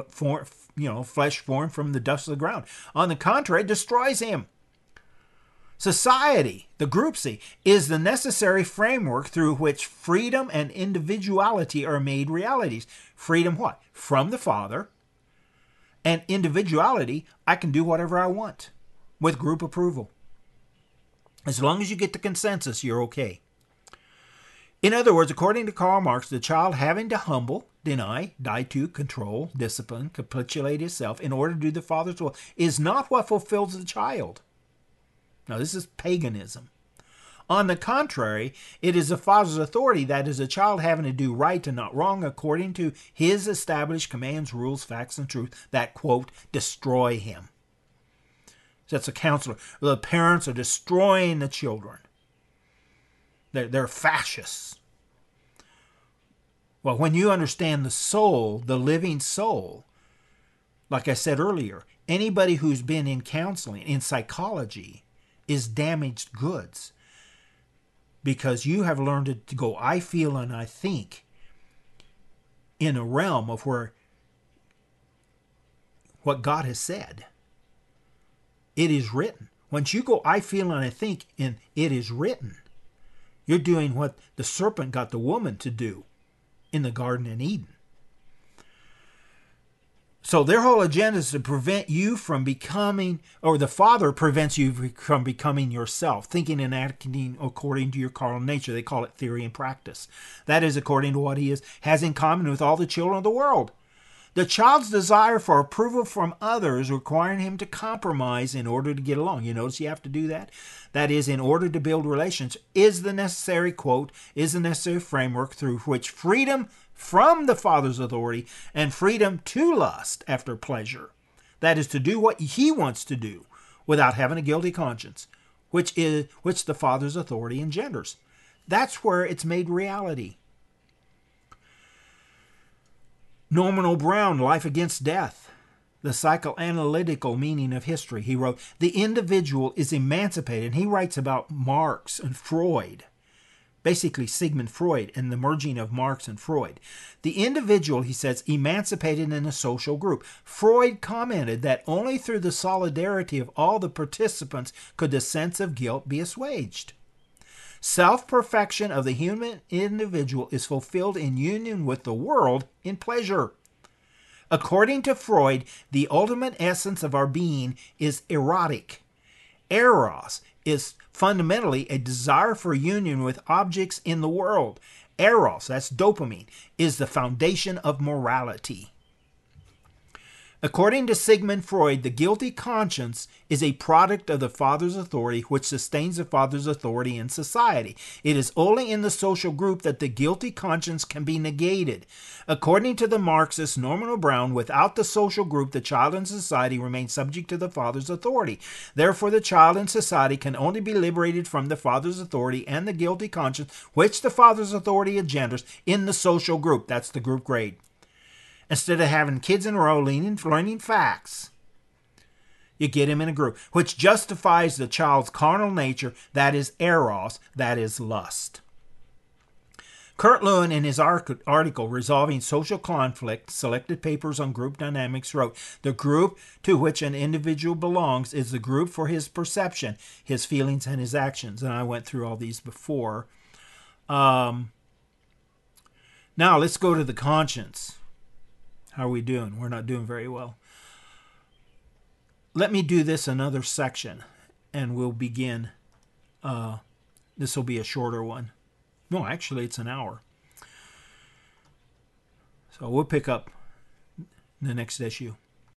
flesh formed from the dust of the ground. On the contrary, it destroys him. Society, the groupsy, is the necessary framework through which freedom and individuality are made realities. Freedom what? From the Father. And individuality, I can do whatever I want with group approval. As long as you get the consensus, you're okay. In other words, according to Karl Marx, the child having to humble, deny, die to, control, discipline, capitulate himself in order to do the Father's will is not what fulfills the child. Now, this is paganism. On the contrary, it is the Father's authority, that is, a child having to do right and not wrong according to his established commands, rules, facts, and truth, that, quote, destroy him. So that's a counselor. The parents are destroying the children. They're fascists. Well, when you understand the soul, the living soul, like I said earlier, anybody who's been in counseling, in psychology, is damaged goods, because you have learned to go, I feel and I think, in a realm of where what God has said. It is written. Once you go, I feel and I think, and it is written, you're doing what the serpent got the woman to do in the Garden in Eden. So their whole agenda is to prevent you from becoming, or the Father prevents you from becoming yourself, thinking and acting according to your carnal nature. They call it theory and practice. That is according to what he has in common with all the children of the world. The child's desire for approval from others requiring him to compromise in order to get along. You notice you have to do that? That is, in order to build relations, is the necessary, quote, is the necessary framework through which freedom from the Father's authority and freedom to lust after pleasure, that is, to do what he wants to do without having a guilty conscience, which the Father's authority engenders. That's where it's made reality. Norman O. Brown, Life Against Death, the psychoanalytical meaning of history. He wrote, the individual is emancipated. And he writes about Marx and Freud, basically Sigmund Freud and the merging of Marx and Freud. The individual, he says, emancipated in a social group. Freud commented that only through the solidarity of all the participants could the sense of guilt be assuaged. Self-perfection of the human individual is fulfilled in union with the world in pleasure. According to Freud, the ultimate essence of our being is erotic. Eros is fundamentally a desire for union with objects in the world. Eros, that's dopamine, is the foundation of morality. According to Sigmund Freud, the guilty conscience is a product of the father's authority, which sustains the father's authority in society. It is only in the social group that the guilty conscience can be negated. According to the Marxist Norman Brown, without the social group, the child in society remains subject to the father's authority. Therefore, the child in society can only be liberated from the father's authority and the guilty conscience, which the father's authority engenders, in the social group. That's the group grade. Instead of having kids in a row learning facts, you get him in a group, which justifies the child's carnal nature, that is eros, that is lust. Kurt Lewin, in his article, Resolving Social Conflict, Selected Papers on Group Dynamics, wrote, the group to which an individual belongs is the group for his perception, his feelings, and his actions. And I went through all these before. Now let's go to the conscience. How are we doing? We're not doing very well. Let me do this another section, and we'll begin. This will be a shorter one. No, actually, it's an hour. So we'll pick up the next issue.